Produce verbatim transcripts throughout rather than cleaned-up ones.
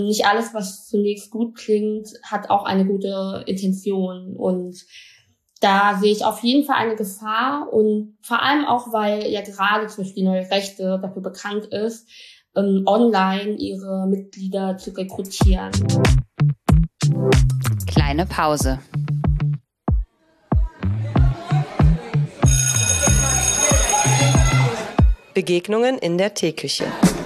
Nicht alles, was zunächst gut klingt, hat auch eine gute Intention. Und da sehe ich auf jeden Fall eine Gefahr. Und vor allem auch, weil ja gerade zum Beispiel die Neue Rechte dafür bekannt ist, ähm, online ihre Mitglieder zu rekrutieren. Kleine Pause. Begegnungen in der Teeküche.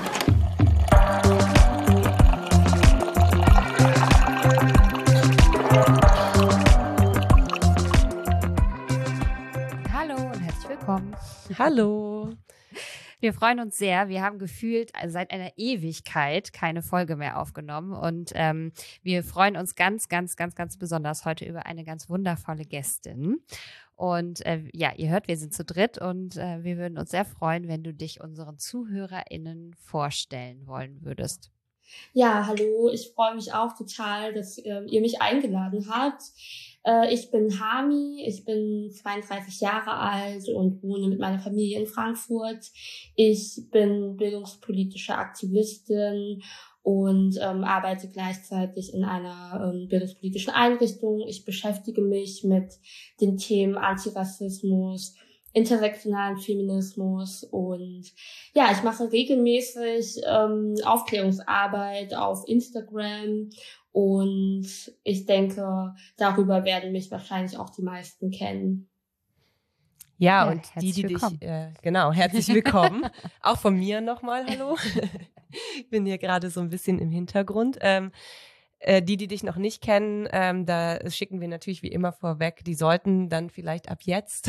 Hallo und herzlich willkommen. Hallo. Wir freuen uns sehr. Wir haben gefühlt seit einer Ewigkeit keine Folge mehr aufgenommen und ähm, wir freuen uns ganz, ganz, ganz, ganz besonders heute über eine ganz wundervolle Gästin. Und äh, ja, ihr hört, wir sind zu dritt und äh, wir würden uns sehr freuen, wenn du dich unseren ZuhörerInnen vorstellen wollen würdest. Ja, hallo, ich freue mich auch total, dass äh, ihr mich eingeladen habt. Äh, ich bin Hami, ich bin zweiunddreißig Jahre alt und wohne mit meiner Familie in Frankfurt. Ich bin bildungspolitische Aktivistin und ähm, arbeite gleichzeitig in einer ähm, bildungspolitischen Einrichtung. Ich beschäftige mich mit den Themen Antirassismus, intersektionalen Feminismus und ja, ich mache regelmäßig ähm, Aufklärungsarbeit auf Instagram und ich denke, darüber werden mich wahrscheinlich auch die meisten kennen. Ja, Ja, und die, die dich, willkommen. äh, genau, herzlich willkommen. Auch von mir nochmal, hallo. Ich bin hier gerade so ein bisschen im Hintergrund. Ähm, äh, die, die dich noch nicht kennen, ähm, da schicken wir natürlich wie immer vorweg, die sollten dann vielleicht ab jetzt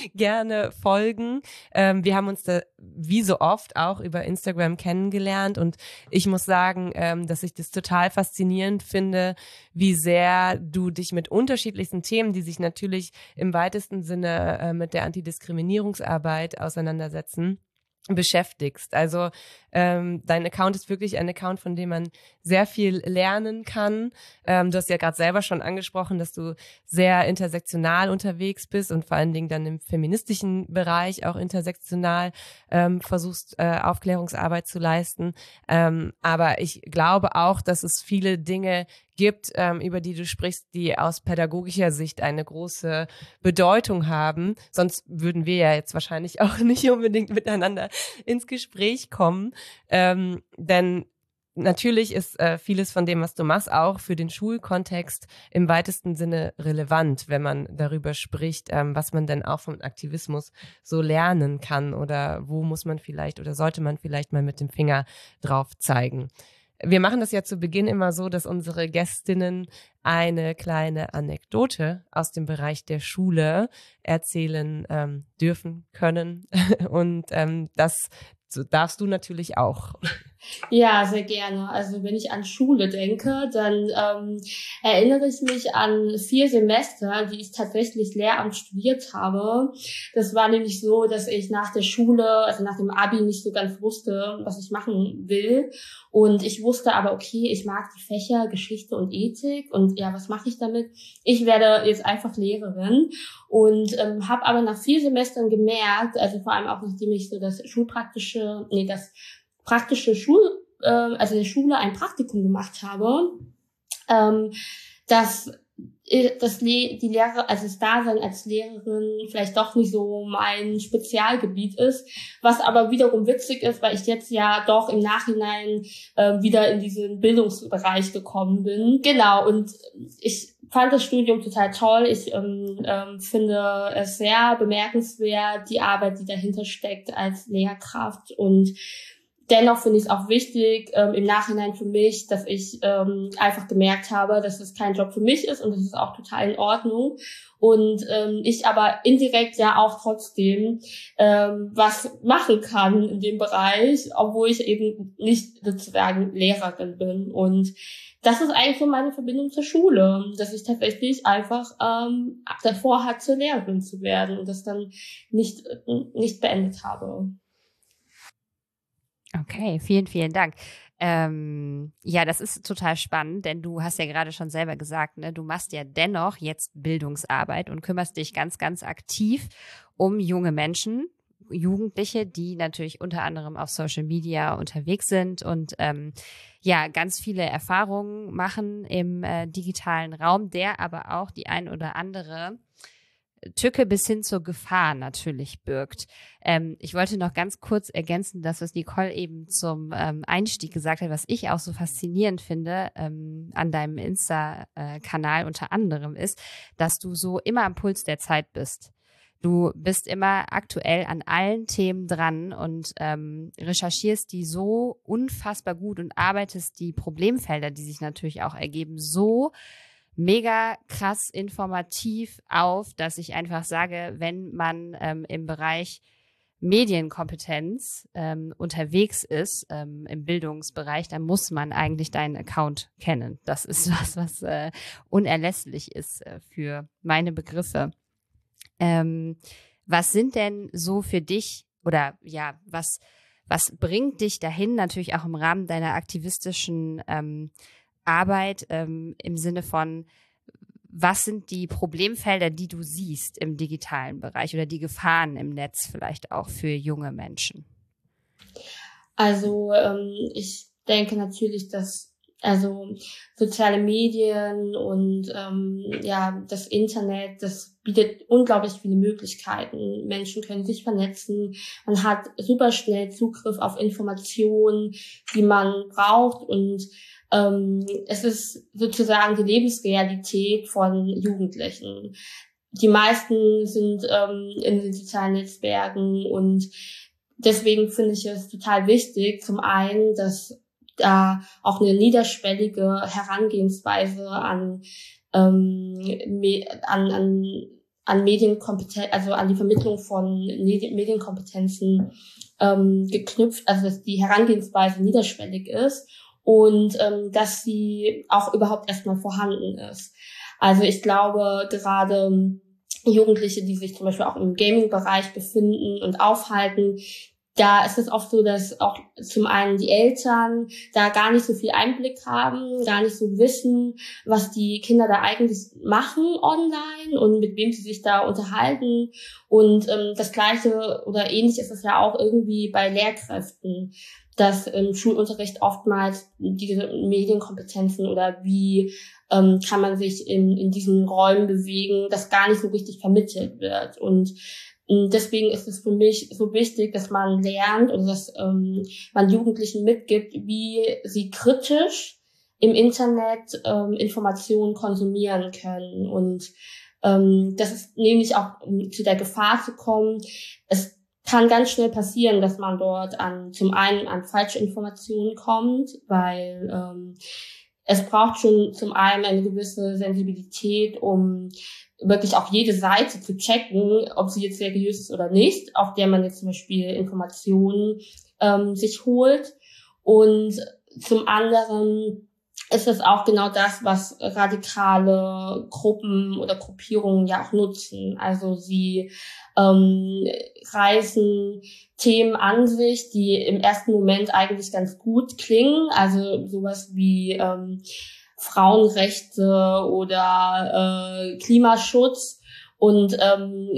gerne folgen. Ähm, wir haben uns da wie so oft auch über Instagram kennengelernt und ich muss sagen, ähm, dass ich das total faszinierend finde, wie sehr du dich mit unterschiedlichsten Themen, die sich natürlich im weitesten Sinne äh, mit der Antidiskriminierungsarbeit auseinandersetzen, beschäftigst. Also ähm, dein Account ist wirklich ein Account, von dem man sehr viel lernen kann. Ähm, du hast ja gerade selber schon angesprochen, dass du sehr intersektional unterwegs bist und vor allen Dingen dann im feministischen Bereich auch intersektional ähm, versuchst, äh, Aufklärungsarbeit zu leisten. Ähm, aber ich glaube auch, dass es viele Dinge gibt, ähm, über die du sprichst, die aus pädagogischer Sicht eine große Bedeutung haben. Sonst würden wir ja jetzt wahrscheinlich auch nicht unbedingt miteinander ins Gespräch kommen. Ähm, denn natürlich ist äh, vieles von dem, was du machst, auch für den Schulkontext im weitesten Sinne relevant, wenn man darüber spricht, ähm, was man denn auch vom Aktivismus so lernen kann oder wo muss man vielleicht oder sollte man vielleicht mal mit dem Finger drauf zeigen. Wir machen das ja zu Beginn immer so, dass unsere Gästinnen eine kleine Anekdote aus dem Bereich der Schule erzählen ähm, dürfen können. Und ähm, das darfst du natürlich auch. Ja, sehr gerne. Also wenn ich an Schule denke, dann ähm, erinnere ich mich an vier Semester, die ich tatsächlich Lehramt studiert habe. Das war nämlich so, dass ich nach der Schule, also nach dem Abi nicht so ganz wusste, was ich machen will. Und ich wusste aber, okay, ich mag die Fächer Geschichte und Ethik und ja, was mache ich damit? Ich werde jetzt einfach Lehrerin und ähm, habe aber nach vier Semestern gemerkt, also vor allem auch nachdem ich so das schulpraktische, nee, das praktische Schul, äh, also in der Schule ein Praktikum gemacht habe, ähm, dass das Le- die Lehre, also das Dasein als Lehrerin vielleicht doch nicht so mein Spezialgebiet ist, was aber wiederum witzig ist, weil ich jetzt ja doch im Nachhinein äh, wieder in diesen Bildungsbereich gekommen bin. Genau, und ich fand das Studium total toll. Ich ähm, ähm, finde es sehr bemerkenswert, die Arbeit, die dahinter steckt als Lehrkraft, und dennoch finde ich es auch wichtig, ähm, im Nachhinein für mich, dass ich ähm, einfach gemerkt habe, dass es kein Job für mich ist, und das ist auch total in Ordnung. Und ähm, ich aber indirekt ja auch trotzdem ähm, was machen kann in dem Bereich, obwohl ich eben nicht sozusagen Lehrerin bin. Und das ist eigentlich so meine Verbindung zur Schule, dass ich tatsächlich einfach ähm, davor hatte, Lehrerin zu werden und das dann nicht nicht beendet habe. Okay, vielen, vielen Dank. Ähm, ja, das ist total spannend, denn du hast ja gerade schon selber gesagt, ne, du machst ja dennoch jetzt Bildungsarbeit und kümmerst dich ganz, ganz aktiv um junge Menschen, Jugendliche, die natürlich unter anderem auf Social Media unterwegs sind und ähm, ja, ganz viele Erfahrungen machen im äh, digitalen Raum, der aber auch die ein oder andere Tücke bis hin zur Gefahr natürlich birgt. Ähm, ich wollte noch ganz kurz ergänzen, das, was Nicole eben zum ähm, Einstieg gesagt hat, was ich auch so faszinierend finde ähm, an deinem Insta-Kanal unter anderem ist, dass du so immer am Puls der Zeit bist. Du bist immer aktuell an allen Themen dran und ähm, recherchierst die so unfassbar gut und arbeitest die Problemfelder, die sich natürlich auch ergeben, so mega krass informativ auf, dass ich einfach sage, wenn man ähm, im Bereich Medienkompetenz ähm, unterwegs ist, ähm, im Bildungsbereich, dann muss man eigentlich deinen Account kennen. Das ist was, was äh, unerlässlich ist äh, für meine Begriffe. Ähm, was sind denn so für dich oder ja, was, was bringt dich dahin, natürlich auch im Rahmen deiner aktivistischen ähm, Arbeit ähm, im Sinne von, was sind die Problemfelder, die du siehst im digitalen Bereich oder die Gefahren im Netz vielleicht auch für junge Menschen? Also ähm, ich denke natürlich, dass also soziale Medien und ähm, ja das Internet, das bietet unglaublich viele Möglichkeiten. Menschen können sich vernetzen, man hat super schnell Zugriff auf Informationen, die man braucht und ähm, es ist sozusagen die Lebensrealität von Jugendlichen. Die meisten sind ähm, in den sozialen Netzwerken und deswegen finde ich es total wichtig, zum einen, dass da auch eine niederschwellige Herangehensweise an ähm, me- an, an an Medienkompetenz, also an die Vermittlung von Medi- Medienkompetenzen ähm, geknüpft, also dass die Herangehensweise niederschwellig ist und ähm, dass sie auch überhaupt erstmal vorhanden ist. Also ich glaube, gerade Jugendliche, die sich zum Beispiel auch im Gaming-Bereich befinden und aufhalten, da ist es oft so, dass auch zum einen die Eltern da gar nicht so viel Einblick haben, gar nicht so wissen, was die Kinder da eigentlich machen online und mit wem sie sich da unterhalten. Und ähm, das Gleiche oder ähnlich ist es ja auch irgendwie bei Lehrkräften, dass im Schulunterricht oftmals diese Medienkompetenzen oder wie ähm, kann man sich in, in diesen Räumen bewegen, das gar nicht so richtig vermittelt wird. Und deswegen ist es für mich so wichtig, dass man lernt und dass ähm, man Jugendlichen mitgibt, wie sie kritisch im Internet ähm, Informationen konsumieren können. Und ähm, das ist nämlich auch, um zu der Gefahr zu kommen, es kann ganz schnell passieren, dass man dort an zum einen an falsche Informationen kommt, weil ähm, es braucht schon zum einen eine gewisse Sensibilität, um wirklich auch jede Seite zu checken, ob sie jetzt seriös ist oder nicht, auf der man jetzt zum Beispiel Informationen ähm, sich holt. Und zum anderen ist es auch genau das, was radikale Gruppen oder Gruppierungen ja auch nutzen. Also sie ähm, reißen Themen an sich, die im ersten Moment eigentlich ganz gut klingen. Also sowas wie ähm, Frauenrechte oder äh, Klimaschutz und ähm,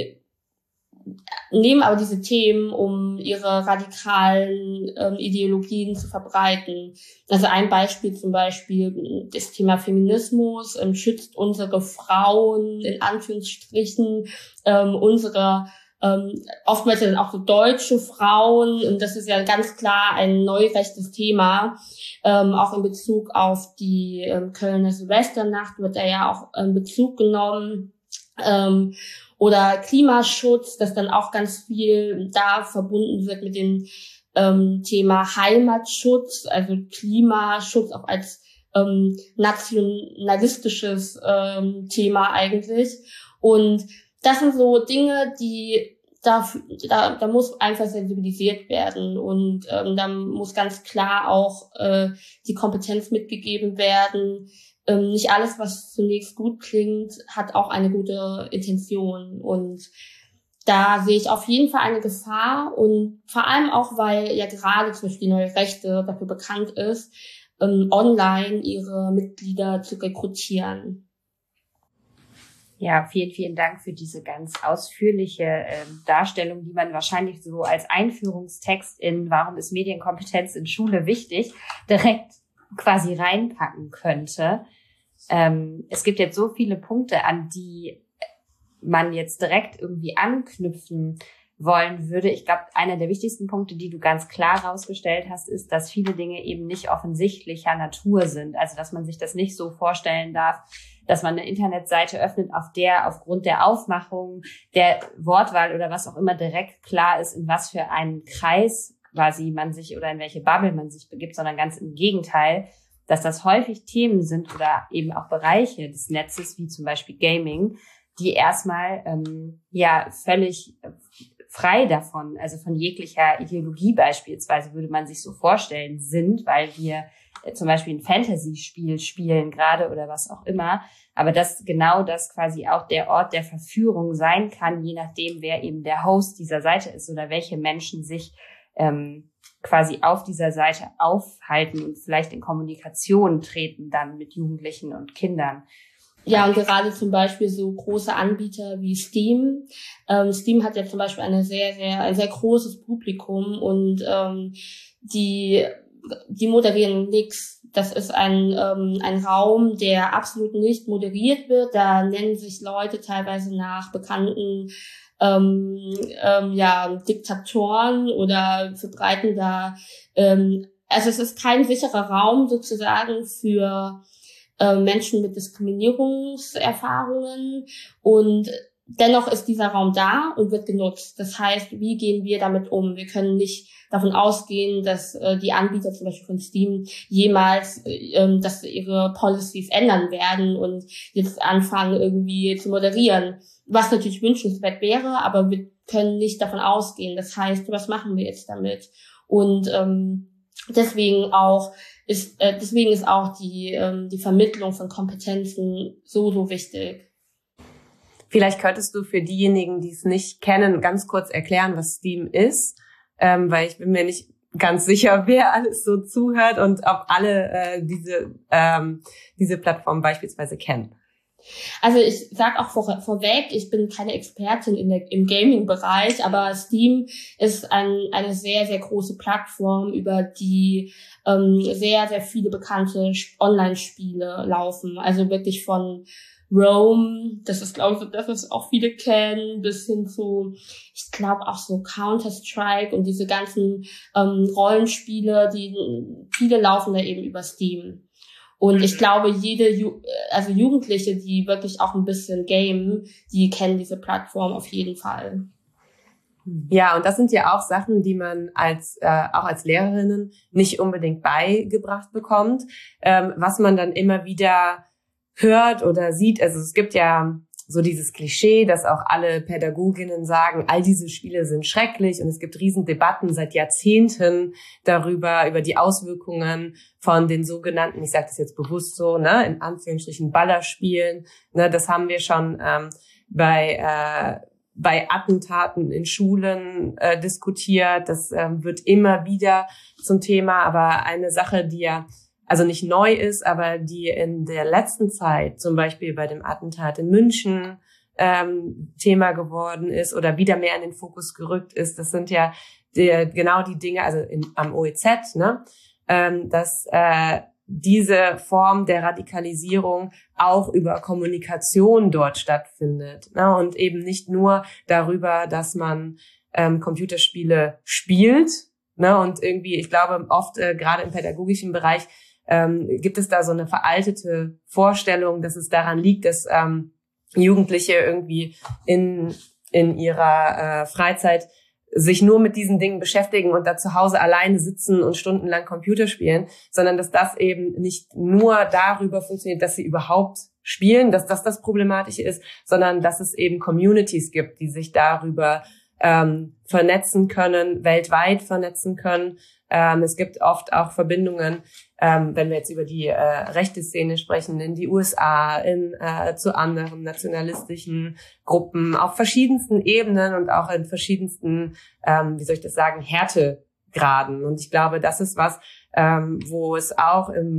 nehmen aber diese Themen, um ihre radikalen ähm, Ideologien zu verbreiten. Also ein Beispiel zum Beispiel, das Thema Feminismus ähm, schützt unsere Frauen, in Anführungsstrichen, ähm, unsere ähm, oftmals dann auch so deutsche Frauen, und das ist ja ganz klar ein neurechtes Thema, ähm, auch in Bezug auf die ähm, Kölner Silvesternacht wird da ja auch ähm, Bezug genommen, ähm, oder Klimaschutz, das dann auch ganz viel da verbunden wird mit dem ähm, Thema Heimatschutz, also Klimaschutz auch als ähm, nationalistisches ähm, Thema eigentlich. Und das sind so Dinge, die da, da, da muss einfach sensibilisiert werden und ähm, da muss ganz klar auch äh, die Kompetenz mitgegeben werden. Ähm, nicht alles, was zunächst gut klingt, hat auch eine gute Intention, und da sehe ich auf jeden Fall eine Gefahr, und vor allem auch, weil ja gerade zum Beispiel die Neue Rechte dafür bekannt ist, ähm, online ihre Mitglieder zu rekrutieren. Ja, vielen, vielen Dank für diese ganz ausführliche äh, Darstellung, die man wahrscheinlich so als Einführungstext in Warum ist Medienkompetenz in Schule wichtig, direkt quasi reinpacken könnte. Ähm, es gibt jetzt so viele Punkte, an die man jetzt direkt irgendwie anknüpfen wollen würde. Ich glaube, einer der wichtigsten Punkte, die du ganz klar rausgestellt hast, ist, dass viele Dinge eben nicht offensichtlicher Natur sind. Also, dass man sich das nicht so vorstellen darf, dass man eine Internetseite öffnet, auf der aufgrund der Aufmachung, der Wortwahl oder was auch immer direkt klar ist, in was für einen Kreis quasi man sich oder in welche Bubble man sich begibt, sondern ganz im Gegenteil, dass das häufig Themen sind oder eben auch Bereiche des Netzes, wie zum Beispiel Gaming, die erstmal ähm, ja völlig frei davon, also von jeglicher Ideologie beispielsweise, würde man sich so vorstellen, sind, weil wir äh, zum Beispiel ein Fantasy-Spiel spielen gerade oder was auch immer, aber dass genau das quasi auch der Ort der Verführung sein kann, je nachdem, wer eben der Host dieser Seite ist oder welche Menschen sich ähm, quasi auf dieser Seite aufhalten und vielleicht in Kommunikation treten dann mit Jugendlichen und Kindern. Ja, und gerade zum Beispiel so große Anbieter wie Steam. Ähm, Steam hat ja zum Beispiel eine sehr, sehr, ein sehr großes Publikum und ähm, die, die moderieren nix. Das ist ein, ähm, ein Raum, der absolut nicht moderiert wird. Da nennen sich Leute teilweise nach bekannten ähm, ähm, ja, Diktatoren oder verbreiten da, ähm, also es ist kein sicherer Raum sozusagen für Menschen mit Diskriminierungserfahrungen und dennoch ist dieser Raum da und wird genutzt. Das heißt, wie gehen wir damit um? Wir können nicht davon ausgehen, dass äh, die Anbieter zum Beispiel von Steam jemals äh, dass ihre Policies ändern werden und jetzt anfangen irgendwie zu moderieren, was natürlich wünschenswert wäre, aber wir können nicht davon ausgehen. Das heißt, was machen wir jetzt damit? Und ähm, deswegen auch ist äh, deswegen ist auch die ähm, die Vermittlung von Kompetenzen so so wichtig. Vielleicht könntest du für diejenigen, die es nicht kennen, ganz kurz erklären, was Steam ist, ähm, weil ich bin mir nicht ganz sicher, wer alles so zuhört und ob alle äh, diese ähm, diese Plattform beispielsweise kennen. Also ich sag auch vor, vorweg, ich bin keine Expertin in der, im Gaming-Bereich, aber Steam ist ein, eine sehr, sehr große Plattform, über die ähm, sehr, sehr viele bekannte Online-Spiele laufen. Also wirklich von Rome, das ist, glaube ich, das, was auch viele kennen, bis hin zu, ich glaube, auch so Counter-Strike und diese ganzen ähm, Rollenspiele, die viele laufen da eben über Steam. Und ich glaube, jede, Ju- also Jugendliche, die wirklich auch ein bisschen gamen, die kennen diese Plattform auf jeden Fall. Ja, und das sind ja auch Sachen, die man als äh, auch als Lehrerinnen nicht unbedingt beigebracht bekommt, ähm, was man dann immer wieder hört oder sieht. Also es gibt ja so dieses Klischee, dass auch alle Pädagoginnen sagen, all diese Spiele sind schrecklich und es gibt Riesendebatten seit Jahrzehnten darüber, über die Auswirkungen von den sogenannten, ich sage das jetzt bewusst so, ne, in Anführungsstrichen Ballerspielen. Ne, das haben wir schon ähm, bei äh, bei Attentaten in Schulen äh, diskutiert. Das ähm, wird immer wieder zum Thema. Aber eine Sache, die ja also nicht neu ist, aber die in der letzten Zeit, zum Beispiel bei dem Attentat in München, ähm, Thema geworden ist oder wieder mehr in den Fokus gerückt ist, das sind ja die, genau die Dinge, also in, am O E Z, ne, ähm, dass äh, diese Form der Radikalisierung auch über Kommunikation dort stattfindet, ne, und eben nicht nur darüber, dass man ähm, Computerspiele spielt, ne, und irgendwie, ich glaube, oft äh, gerade im pädagogischen Bereich ähm, gibt es da so eine veraltete Vorstellung, dass es daran liegt, dass ähm, Jugendliche irgendwie in in ihrer äh, Freizeit sich nur mit diesen Dingen beschäftigen und da zu Hause alleine sitzen und stundenlang Computer spielen, sondern dass das eben nicht nur darüber funktioniert, dass sie überhaupt spielen, dass das das Problematische ist, sondern dass es eben Communities gibt, die sich darüber ähm, vernetzen können, weltweit vernetzen können. Ähm, es gibt oft auch Verbindungen, ähm, wenn wir jetzt über die äh, rechte Szene sprechen, in die U S A, in äh, zu anderen nationalistischen Gruppen, auf verschiedensten Ebenen und auch in verschiedensten, ähm, wie soll ich das sagen, Härtegraden. Und ich glaube, das ist was, ähm, wo es auch im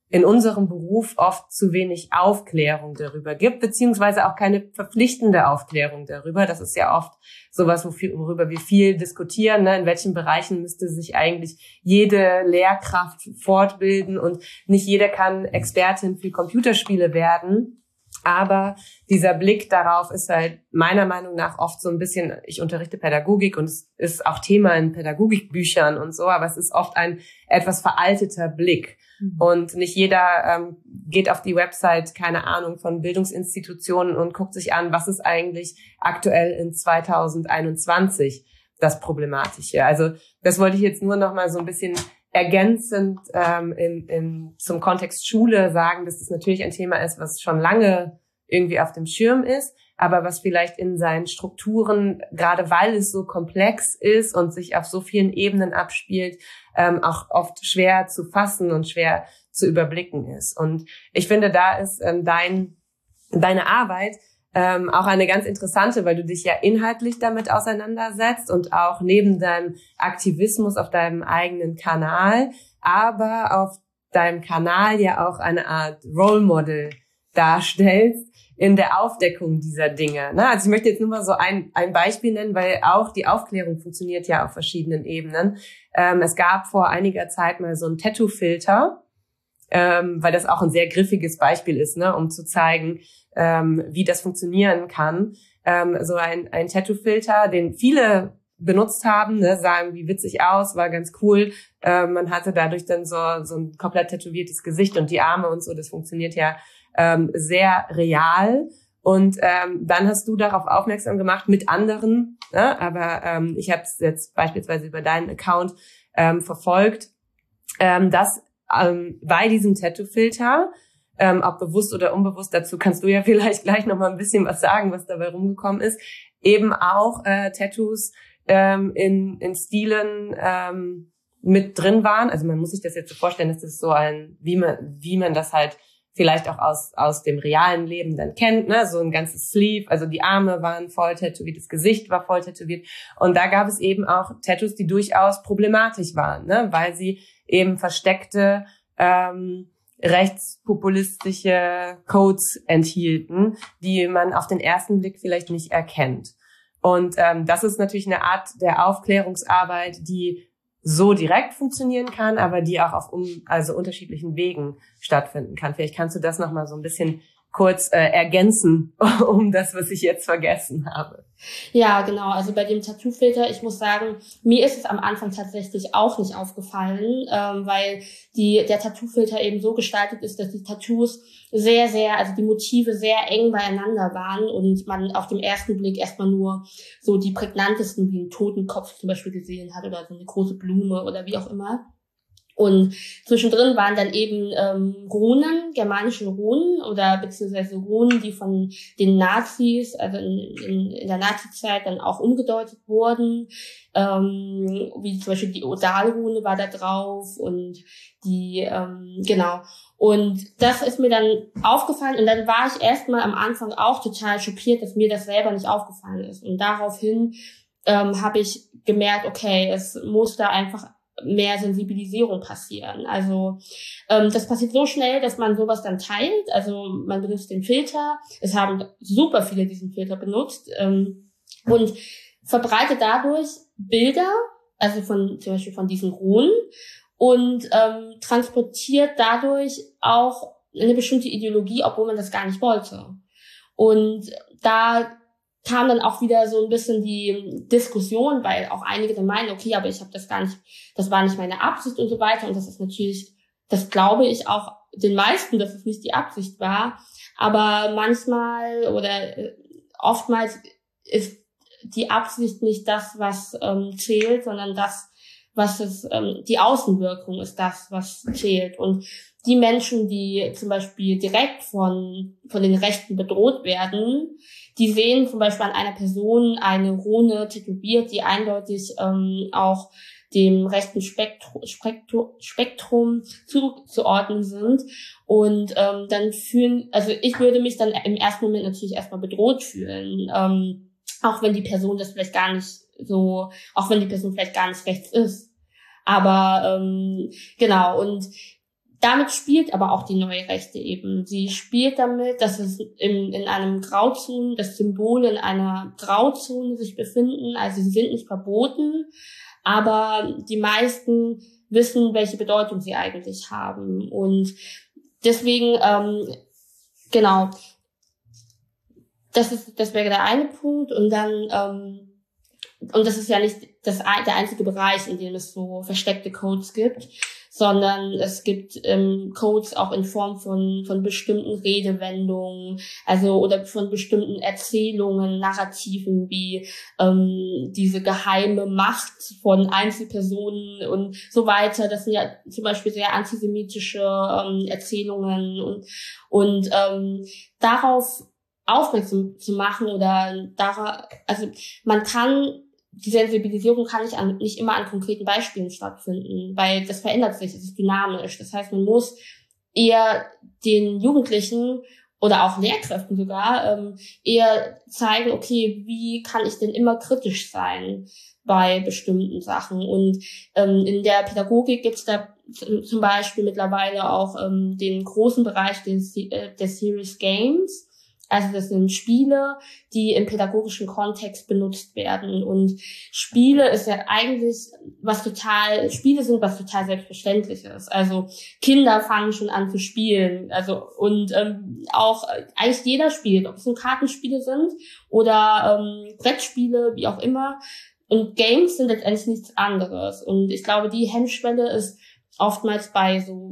in unserem Beruf oft zu wenig Aufklärung darüber gibt, beziehungsweise auch keine verpflichtende Aufklärung darüber. Das ist ja oft sowas, worüber wir viel diskutieren, ne? In welchen Bereichen müsste sich eigentlich jede Lehrkraft fortbilden, und nicht jeder kann Expertin für Computerspiele werden. Aber dieser Blick darauf ist halt meiner Meinung nach oft so ein bisschen, ich unterrichte Pädagogik und es ist auch Thema in Pädagogikbüchern und so, aber es ist oft ein etwas veralteter Blick. Mhm. Und nicht jeder ähm, geht auf die Website, keine Ahnung, von Bildungsinstitutionen und guckt sich an, was ist eigentlich aktuell in zweitausendeinundzwanzig das Problematische. Also das wollte ich jetzt nur noch mal so ein bisschen ergänzend ähm, in, in, zum Kontext Schule sagen, dass es natürlich ein Thema ist, was schon lange irgendwie auf dem Schirm ist, aber was vielleicht in seinen Strukturen, gerade weil es so komplex ist und sich auf so vielen Ebenen abspielt, ähm, auch oft schwer zu fassen und schwer zu überblicken ist. Und ich finde, da ist ähm, dein, deine Arbeit Ähm, auch eine ganz interessante, weil du dich ja inhaltlich damit auseinandersetzt und auch neben deinem Aktivismus auf deinem eigenen Kanal, aber auf deinem Kanal ja auch eine Art Role Model darstellst in der Aufdeckung dieser Dinge. Ne? Also ich möchte jetzt nur mal so ein, ein Beispiel nennen, weil auch die Aufklärung funktioniert ja auf verschiedenen Ebenen. Ähm, es gab vor einiger Zeit mal so einen Tattoo-Filter, ähm, weil das auch ein sehr griffiges Beispiel ist, ne, um zu zeigen, ähm, wie das funktionieren kann. Ähm, so ein, ein Tattoo-Filter, den viele benutzt haben, ne, sagen, wie witzig aus, war ganz cool. Ähm, man hatte dadurch dann so, so ein komplett tätowiertes Gesicht und die Arme und so. Das funktioniert ja ähm, sehr real. Und ähm, dann hast du darauf aufmerksam gemacht mit anderen, ne, aber ähm, ich habe es jetzt beispielsweise über deinen Account ähm, verfolgt, ähm, dass ähm, bei diesem Tattoo-Filter, ähm, ob bewusst oder unbewusst, dazu kannst du ja vielleicht gleich noch mal ein bisschen was sagen, was dabei rumgekommen ist, eben auch äh, Tattoos ähm, in, in Stilen ähm, mit drin waren. Also man muss sich das jetzt so vorstellen, dass das so ein, wie man, wie man das halt vielleicht auch aus aus dem realen Leben dann kennt, ne, so ein ganzes Sleeve, also die Arme waren voll tätowiert, das Gesicht war voll tätowiert, und da gab es eben auch Tattoos, die durchaus problematisch waren, ne, weil sie eben versteckte ähm, rechtspopulistische Codes enthielten, die man auf den ersten Blick vielleicht nicht erkennt. Und ähm, das ist natürlich eine Art der Aufklärungsarbeit, die so direkt funktionieren kann, aber die auch auf um, also unterschiedlichen Wegen stattfinden kann. Vielleicht kannst du das nochmal so ein bisschen kurz äh, ergänzen, um das, was ich jetzt vergessen habe. Ja, genau. Also bei dem Tattoo-Filter, ich muss sagen, mir ist es am Anfang tatsächlich auch nicht aufgefallen, ähm, weil die der Tattoo-Filter eben so gestaltet ist, dass die Tattoos sehr, sehr, also die Motive sehr eng beieinander waren und man auf den ersten Blick erstmal nur so die prägnantesten, wie einen Totenkopf zum Beispiel gesehen hat oder so eine große Blume oder wie auch immer. Und zwischendrin waren dann eben ähm, Runen, germanische Runen oder beziehungsweise Runen, die von den Nazis, also in, in, in der Nazi-Zeit dann auch umgedeutet wurden, ähm, wie zum Beispiel die Odal-Rune war da drauf und die, ähm, genau. Und das ist mir dann aufgefallen und dann war ich erstmal am Anfang auch total schockiert, dass mir das selber nicht aufgefallen ist. Und daraufhin ähm, habe ich gemerkt, okay, es muss da einfach mehr Sensibilisierung passieren. Also ähm, das passiert so schnell, dass man sowas dann teilt. Also man benutzt den Filter. Es haben super viele diesen Filter benutzt ähm, und verbreitet dadurch Bilder, also von zum Beispiel von diesen Runen und ähm, transportiert dadurch auch eine bestimmte Ideologie, obwohl man das gar nicht wollte. Und da kam dann auch wieder so ein bisschen die Diskussion, weil auch einige dann meinen, okay, aber ich habe das gar nicht, das war nicht meine Absicht und so weiter. Und das ist natürlich, das glaube ich auch den meisten, dass es nicht die Absicht war. Aber manchmal oder oftmals ist die Absicht nicht das, was ähm, zählt, sondern das, was es, ähm, die Außenwirkung ist das, was zählt. Und die Menschen, die zum Beispiel direkt von von den Rechten bedroht werden, die sehen zum Beispiel an einer Person eine Rune tätowiert, die eindeutig ähm, auch dem rechten Spektrum, Spektrum, Spektrum zuzuordnen sind. Und ähm, dann fühlen, also ich würde mich dann im ersten Moment natürlich erstmal bedroht fühlen, ähm, auch wenn die Person das vielleicht gar nicht so, auch wenn die Person vielleicht gar nicht rechts ist. Aber ähm, genau, und damit spielt aber auch die neue Rechte eben. Sie spielt damit, dass es in, in einem Grauzone, dass Symbole in einer Grauzone sich befinden. Also sie sind nicht verboten, aber die meisten wissen, welche Bedeutung sie eigentlich haben. Und deswegen, ähm, genau, das ist, das wäre der eine Punkt. Und dann, ähm, und das ist ja nicht das, der einzige Bereich, in dem es so versteckte Codes gibt, sondern es gibt ähm, Codes auch in Form von von bestimmten Redewendungen, also oder von bestimmten Erzählungen, Narrativen wie ähm, diese geheime Macht von Einzelpersonen und so weiter. Das sind ja zum Beispiel sehr antisemitische ähm, Erzählungen und und ähm, darauf aufmerksam zu machen oder darauf, also man kann die Sensibilisierung kann nicht, an, nicht immer an konkreten Beispielen stattfinden, weil das verändert sich, es ist dynamisch. Das heißt, man muss eher den Jugendlichen oder auch Lehrkräften sogar ähm, eher zeigen, okay, wie kann ich denn immer kritisch sein bei bestimmten Sachen? Und ähm, in der Pädagogik gibt es da zum Beispiel mittlerweile auch ähm, den großen Bereich des, äh, des Serious Games. Also das sind Spiele, die im pädagogischen Kontext benutzt werden. Und Spiele ist ja eigentlich was total, Spiele sind was total Selbstverständliches. Also Kinder fangen schon an zu spielen. Also und ähm, auch eigentlich jeder spielt, ob es nun Kartenspiele sind oder ähm, Brettspiele, wie auch immer. Und Games sind letztendlich nichts anderes. Und ich glaube, die Hemmschwelle ist oftmals bei so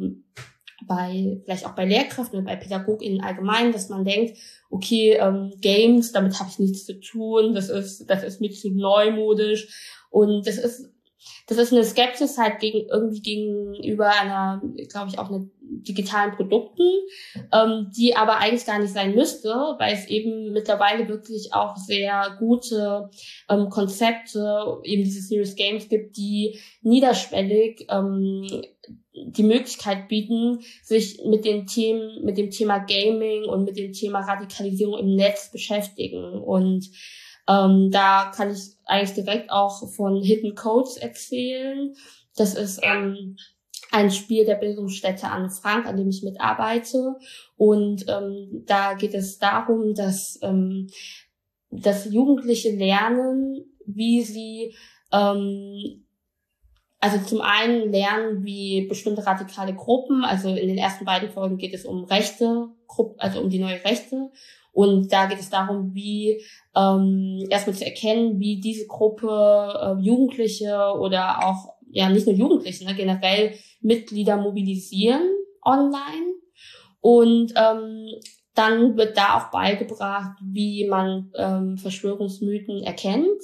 bei vielleicht auch bei Lehrkräften und bei PädagogInnen allgemein, dass man denkt, okay, ähm, Games, damit habe ich nichts zu tun, das ist das ist mir zu neumodisch und das ist das ist eine Skepsis halt gegen irgendwie gegenüber einer, glaube ich, auch einer digitalen Produkten, ähm, die aber eigentlich gar nicht sein müsste, weil es eben mittlerweile wirklich auch sehr gute ähm, Konzepte, eben diese Serious Games gibt, die niederschwellig ähm, die Möglichkeit bieten, sich mit den Themen, mit dem Thema Gaming und mit dem Thema Radikalisierung im Netz beschäftigen. Und ähm, da kann ich eigentlich direkt auch von Hidden Codes erzählen. Das ist ähm, ein Spiel der Bildungsstätte Anne Frank, an dem ich mitarbeite. Und ähm, da geht es darum, dass, ähm, dass Jugendliche lernen, wie sie ähm, also zum einen lernen, wie bestimmte radikale Gruppen, also in den ersten beiden Folgen geht es um rechte Gruppen, also um die neue Rechte. Und da geht es darum, wie ähm, erstmal zu erkennen, wie diese Gruppe äh, Jugendliche oder auch, ja nicht nur Jugendliche, ne, generell Mitglieder mobilisieren online. Und ähm, dann wird da auch beigebracht, wie man ähm, Verschwörungsmythen erkennt.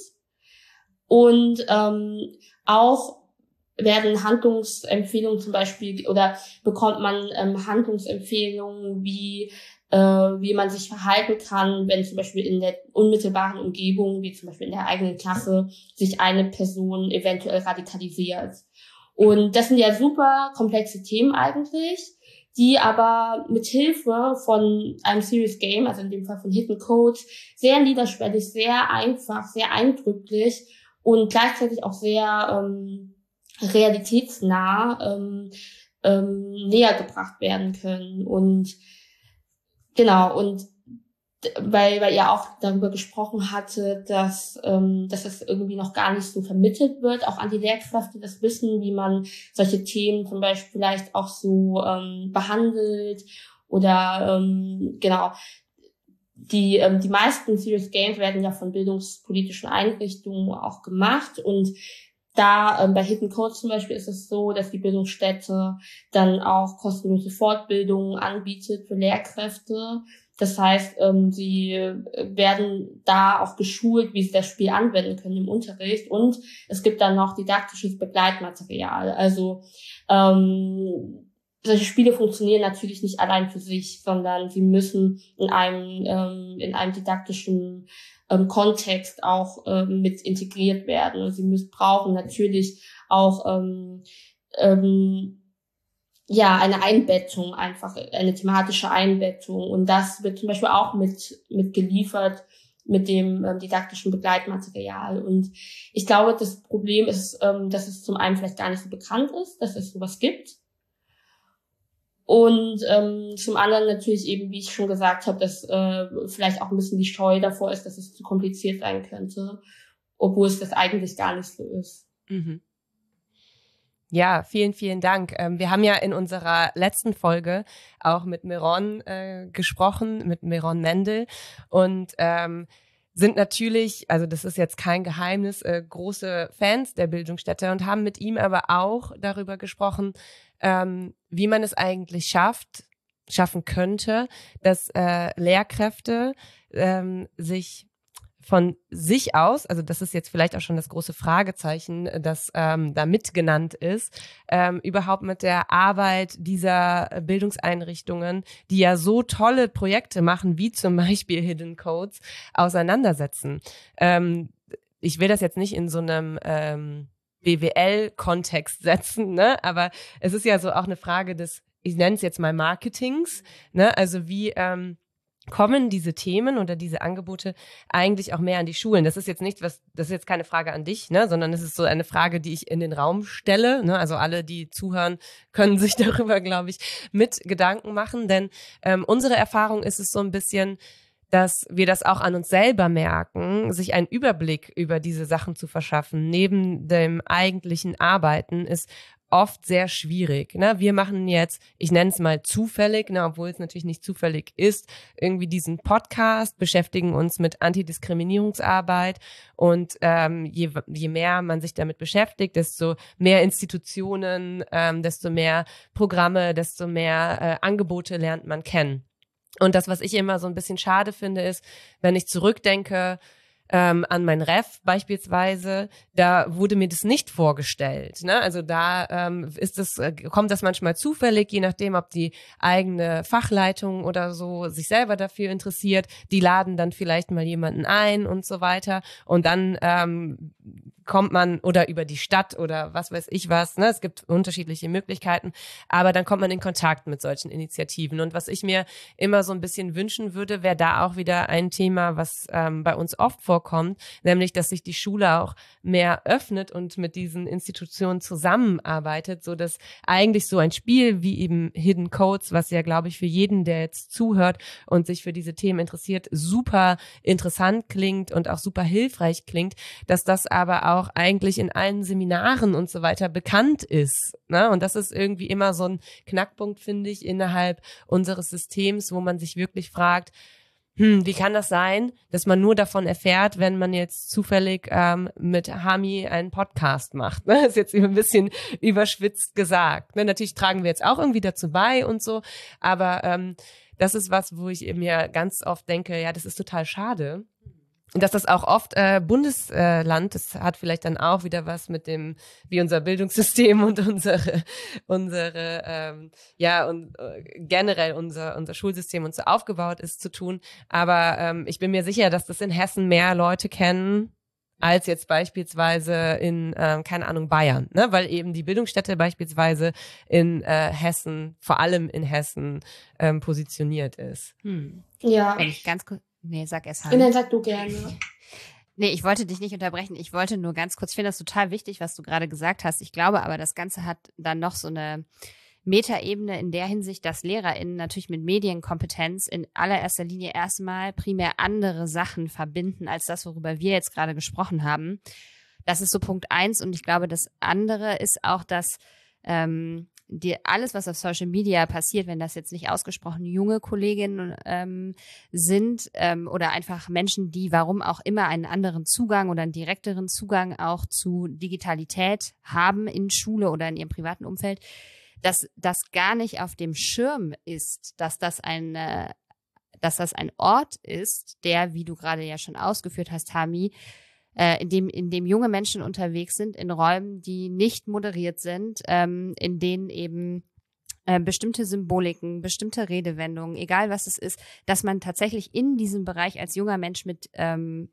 Und ähm, auch werden Handlungsempfehlungen zum Beispiel oder bekommt man ähm, Handlungsempfehlungen, wie äh, wie man sich verhalten kann, wenn zum Beispiel in der unmittelbaren Umgebung, wie zum Beispiel in der eigenen Klasse, sich eine Person eventuell radikalisiert. Und das sind ja super komplexe Themen eigentlich, die aber mit Hilfe von einem Serious Game, also in dem Fall von Hidden Codes, sehr niederschwellig, sehr einfach, sehr eindrücklich und gleichzeitig auch sehr ähm, realitätsnah ähm, ähm, näher gebracht werden können. Und genau, und weil, weil ihr auch darüber gesprochen hatte, dass, ähm, dass es irgendwie noch gar nicht so vermittelt wird, auch an die Lehrkräfte das Wissen, wie man solche Themen zum Beispiel vielleicht auch so ähm, behandelt oder ähm, genau. Die, ähm, die meisten Serious Games werden ja von bildungspolitischen Einrichtungen auch gemacht und da ähm, bei Hidden Codes zum Beispiel ist es so, dass die Bildungsstätte dann auch kostenlose Fortbildungen anbietet für Lehrkräfte. Das heißt, ähm, sie werden da auch geschult, wie sie das Spiel anwenden können im Unterricht. Und es gibt dann noch didaktisches Begleitmaterial. Also ähm, solche Spiele funktionieren natürlich nicht allein für sich, sondern sie müssen in einem ähm, in einem didaktischen ähm, Kontext auch ähm, mit integriert werden. Und sie müssen brauchen natürlich auch ähm, ähm, ja eine Einbettung, einfach eine thematische Einbettung. Und das wird zum Beispiel auch mit mit geliefert mit dem ähm, didaktischen Begleitmaterial. Und ich glaube, das Problem ist, ähm, dass es zum einen vielleicht gar nicht so bekannt ist, dass es sowas gibt. Und ähm, zum anderen natürlich eben, wie ich schon gesagt habe, dass äh, vielleicht auch ein bisschen die Scheu davor ist, dass es zu kompliziert sein könnte, obwohl es das eigentlich gar nicht so ist. Mhm. Ja, vielen, vielen Dank. Ähm, wir haben ja in unserer letzten Folge auch mit Miron äh, gesprochen, mit Miron Mendel und ähm, sind natürlich, also das ist jetzt kein Geheimnis, äh, große Fans der Bildungsstätte und haben mit ihm aber auch darüber gesprochen, ähm, wie man es eigentlich schafft, schaffen könnte, dass äh, Lehrkräfte ähm, sich von sich aus, also das ist jetzt vielleicht auch schon das große Fragezeichen, das ähm, da mitgenannt ist, ähm, überhaupt mit der Arbeit dieser Bildungseinrichtungen, die ja so tolle Projekte machen, wie zum Beispiel Hidden Codes, auseinandersetzen. Ähm, ich will das jetzt nicht in so einem ähm, B W L-Kontext setzen, ne? Aber es ist ja so auch eine Frage des, ich nenne es jetzt mal Marketings, ne? Also wie ähm, kommen diese Themen oder diese Angebote eigentlich auch mehr an die Schulen? Das ist jetzt nicht was, das ist jetzt keine Frage an dich, ne, sondern es ist so eine Frage, die ich in den Raum stelle, ne? Also alle, die zuhören, können sich darüber, glaube ich, mit Gedanken machen, denn ähm, unsere Erfahrung ist es so ein bisschen, dass wir das auch an uns selber merken, sich einen Überblick über diese Sachen zu verschaffen, neben dem eigentlichen Arbeiten, ist oft sehr schwierig. Ne? Wir machen jetzt, ich nenne es mal zufällig, ne, obwohl es natürlich nicht zufällig ist, irgendwie diesen Podcast, beschäftigen uns mit Antidiskriminierungsarbeit und ähm, je, je mehr man sich damit beschäftigt, desto mehr Institutionen, ähm, desto mehr Programme, desto mehr äh, Angebote lernt man kennen. Und das, was ich immer so ein bisschen schade finde, ist, wenn ich zurückdenke ähm, an mein Ref beispielsweise, da wurde mir das nicht vorgestellt. Ne? Also da ähm, ist es, äh, kommt das manchmal zufällig, je nachdem, ob die eigene Fachleitung oder so sich selber dafür interessiert. Die laden dann vielleicht mal jemanden ein und so weiter. Und dann ähm, kommt man, oder über die Stadt oder was weiß ich was, ne? Es gibt unterschiedliche Möglichkeiten, aber dann kommt man in Kontakt mit solchen Initiativen. Und was ich mir immer so ein bisschen wünschen würde, wäre da auch wieder ein Thema, was ähm, bei uns oft vorkommt, nämlich, dass sich die Schule auch mehr öffnet und mit diesen Institutionen zusammenarbeitet, so dass eigentlich so ein Spiel wie eben Hidden Codes, was ja, glaube ich, für jeden, der jetzt zuhört und sich für diese Themen interessiert, super interessant klingt und auch super hilfreich klingt, dass das aber auch auch eigentlich in allen Seminaren und so weiter bekannt ist. Ne? Und das ist irgendwie immer so ein Knackpunkt, finde ich, innerhalb unseres Systems, wo man sich wirklich fragt, hm, wie kann das sein, dass man nur davon erfährt, wenn man jetzt zufällig ähm, mit Hami einen Podcast macht. Ne? Das ist jetzt ein bisschen überschwitzt gesagt. Ne? Natürlich tragen wir jetzt auch irgendwie dazu bei und so, aber ähm, das ist was, wo ich mir ganz oft denke, ja, das ist total schade. Dass das auch oft äh, Bundesland, das hat vielleicht dann auch wieder was mit dem, wie unser Bildungssystem und unsere, unsere, ähm, ja, und äh, generell unser unser Schulsystem und so aufgebaut ist, zu tun. Aber ähm, ich bin mir sicher, dass das in Hessen mehr Leute kennen als jetzt beispielsweise in, äh, keine Ahnung, Bayern, ne? Weil eben die Bildungsstätte beispielsweise in äh, Hessen, vor allem in Hessen, ähm, positioniert ist. Hm. Ja. Wenn ich ganz kurz, nee, sag erst Und dann sag du gerne. Nee, ich wollte dich nicht unterbrechen. Ich wollte nur ganz kurz, ich finde das total wichtig, was du gerade gesagt hast. Ich glaube aber, das Ganze hat dann noch so eine Metaebene in der Hinsicht, dass LehrerInnen natürlich mit Medienkompetenz in allererster Linie erstmal primär andere Sachen verbinden, als das, worüber wir jetzt gerade gesprochen haben. Das ist so Punkt eins. Und ich glaube, das andere ist auch, dass ähm, die, alles, was auf Social Media passiert, wenn das jetzt nicht ausgesprochen junge Kolleginnen ähm, sind ähm, oder einfach Menschen, die warum auch immer einen anderen Zugang oder einen direkteren Zugang auch zu Digitalität haben in Schule oder in ihrem privaten Umfeld, dass das gar nicht auf dem Schirm ist, dass das eine, dass das ein Ort ist, der, wie du gerade ja schon ausgeführt hast, Hami, äh, in dem, in dem junge Menschen unterwegs sind, in Räumen, die nicht moderiert sind, ähm, in denen eben äh, bestimmte Symboliken, bestimmte Redewendungen, egal was es ist, dass man tatsächlich in diesem Bereich als junger Mensch mit ähm,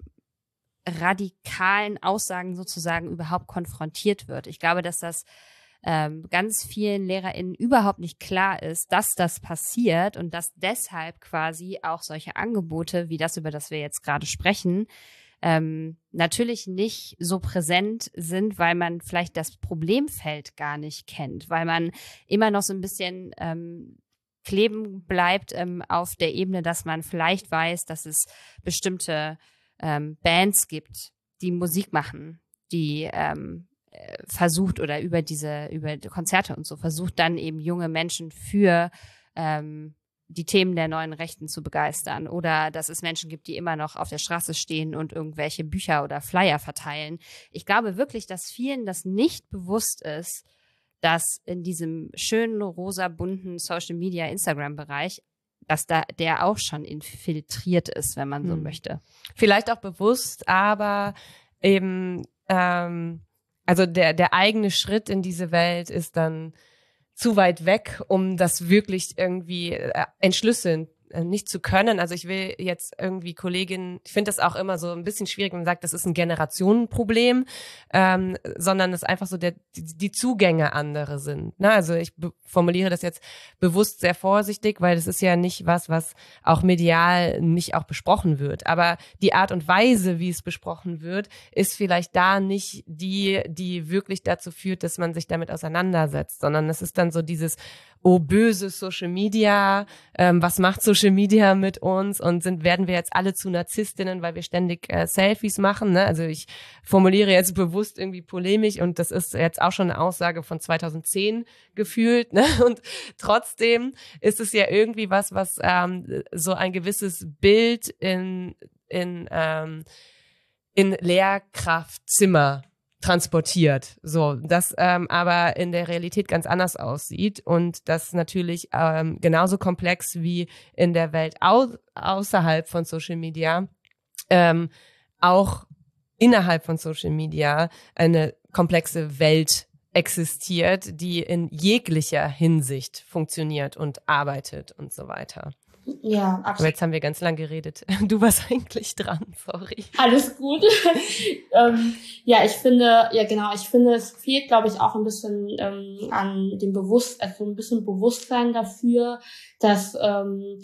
radikalen Aussagen sozusagen überhaupt konfrontiert wird. Ich glaube, dass das ähm, ganz vielen LehrerInnen überhaupt nicht klar ist, dass das passiert und dass deshalb quasi auch solche Angebote wie das, über das wir jetzt gerade sprechen, ähm, natürlich nicht so präsent sind, weil man vielleicht das Problemfeld gar nicht kennt, weil man immer noch so ein bisschen ähm, kleben bleibt ähm, auf der Ebene, dass man vielleicht weiß, dass es bestimmte ähm, Bands gibt, die Musik machen, die ähm, versucht oder über diese, über Konzerte und so versucht dann eben junge Menschen für ähm, die Themen der neuen Rechten zu begeistern oder dass es Menschen gibt, die immer noch auf der Straße stehen und irgendwelche Bücher oder Flyer verteilen. Ich glaube wirklich, dass vielen das nicht bewusst ist, dass in diesem schönen, rosa, bunten Social-Media, Instagram-Bereich, dass da der auch schon infiltriert ist, wenn man so hm. möchte. Vielleicht auch bewusst, aber eben ähm, also der, der eigene Schritt in diese Welt ist dann zu weit weg, um das wirklich irgendwie äh, entschlüsseln äh, nicht zu können. Also ich will jetzt irgendwie Kolleginnen, ich finde das auch immer so ein bisschen schwierig, wenn man sagt, das ist ein Generationenproblem, ähm, sondern es einfach so der, die, die Zugänge andere sind. Ne? Also ich be- formuliere das jetzt bewusst sehr vorsichtig, weil das ist ja nicht was, was auch medial nicht auch besprochen wird. Aber die Art und Weise, wie es besprochen wird, ist vielleicht da nicht die, die wirklich dazu führt, dass man sich damit auseinandersetzt, sondern es ist dann so dieses, oh, böse Social Media, ähm, was macht Social Media mit uns und sind werden wir jetzt alle zu Narzisstinnen, weil wir ständig äh, Selfies machen, ne? Also ich formuliere jetzt bewusst irgendwie polemisch und das ist jetzt auch schon eine Aussage von zweitausendzehn gefühlt, ne? Und trotzdem ist es ja irgendwie was, was ähm, so ein gewisses Bild in in ähm, in Lehrkraftzimmer transportiert, so, das ähm, aber in der Realität ganz anders aussieht und das natürlich ähm, genauso komplex wie in der Welt au- außerhalb von Social Media ähm, auch innerhalb von Social Media eine komplexe Welt existiert, die in jeglicher Hinsicht funktioniert und arbeitet und so weiter. Ja, absolut. Aber jetzt haben wir ganz lang geredet. Du warst eigentlich dran, sorry. Alles gut. ähm, ja, ich finde, ja genau, ich finde, es fehlt, glaube ich, auch ein bisschen ähm, an dem Bewusst, also ein bisschen Bewusstsein dafür, dass ähm,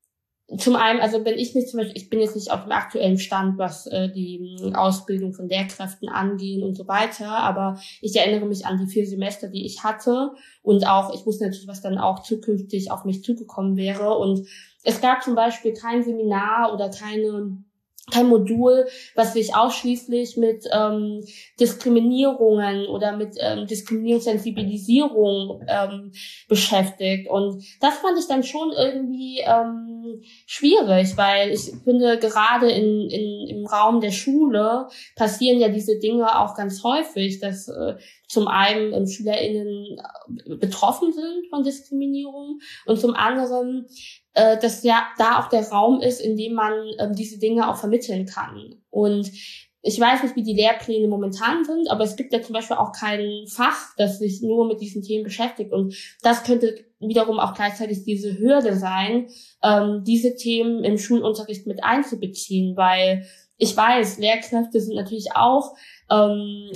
zum einen, also wenn ich mich zum Beispiel, ich bin jetzt nicht auf dem aktuellen Stand, was äh, die Ausbildung von Lehrkräften angehen und so weiter, aber ich erinnere mich an die vier Semester, die ich hatte und auch, ich wusste natürlich, was dann auch zukünftig auf mich zugekommen wäre und es gab zum Beispiel kein Seminar oder keine kein Modul, was sich ausschließlich mit ähm, Diskriminierungen oder mit ähm, Diskriminierungssensibilisierung ähm, beschäftigt. Und das fand ich dann schon irgendwie ähm, schwierig, weil ich finde, gerade in, in, im Raum der Schule passieren ja diese Dinge auch ganz häufig, dass äh, zum einen ähm, SchülerInnen betroffen sind von Diskriminierung und zum anderen äh, dass ja da auch der Raum ist, in dem man ähm, diese Dinge auch vermitteln kann. Und ich weiß nicht, wie die Lehrpläne momentan sind, aber es gibt ja zum Beispiel auch kein Fach, das sich nur mit diesen Themen beschäftigt. Und das könnte wiederum auch gleichzeitig diese Hürde sein, ähm, diese Themen im Schulunterricht mit einzubeziehen, weil ich weiß, Lehrkräfte sind natürlich auch ähm,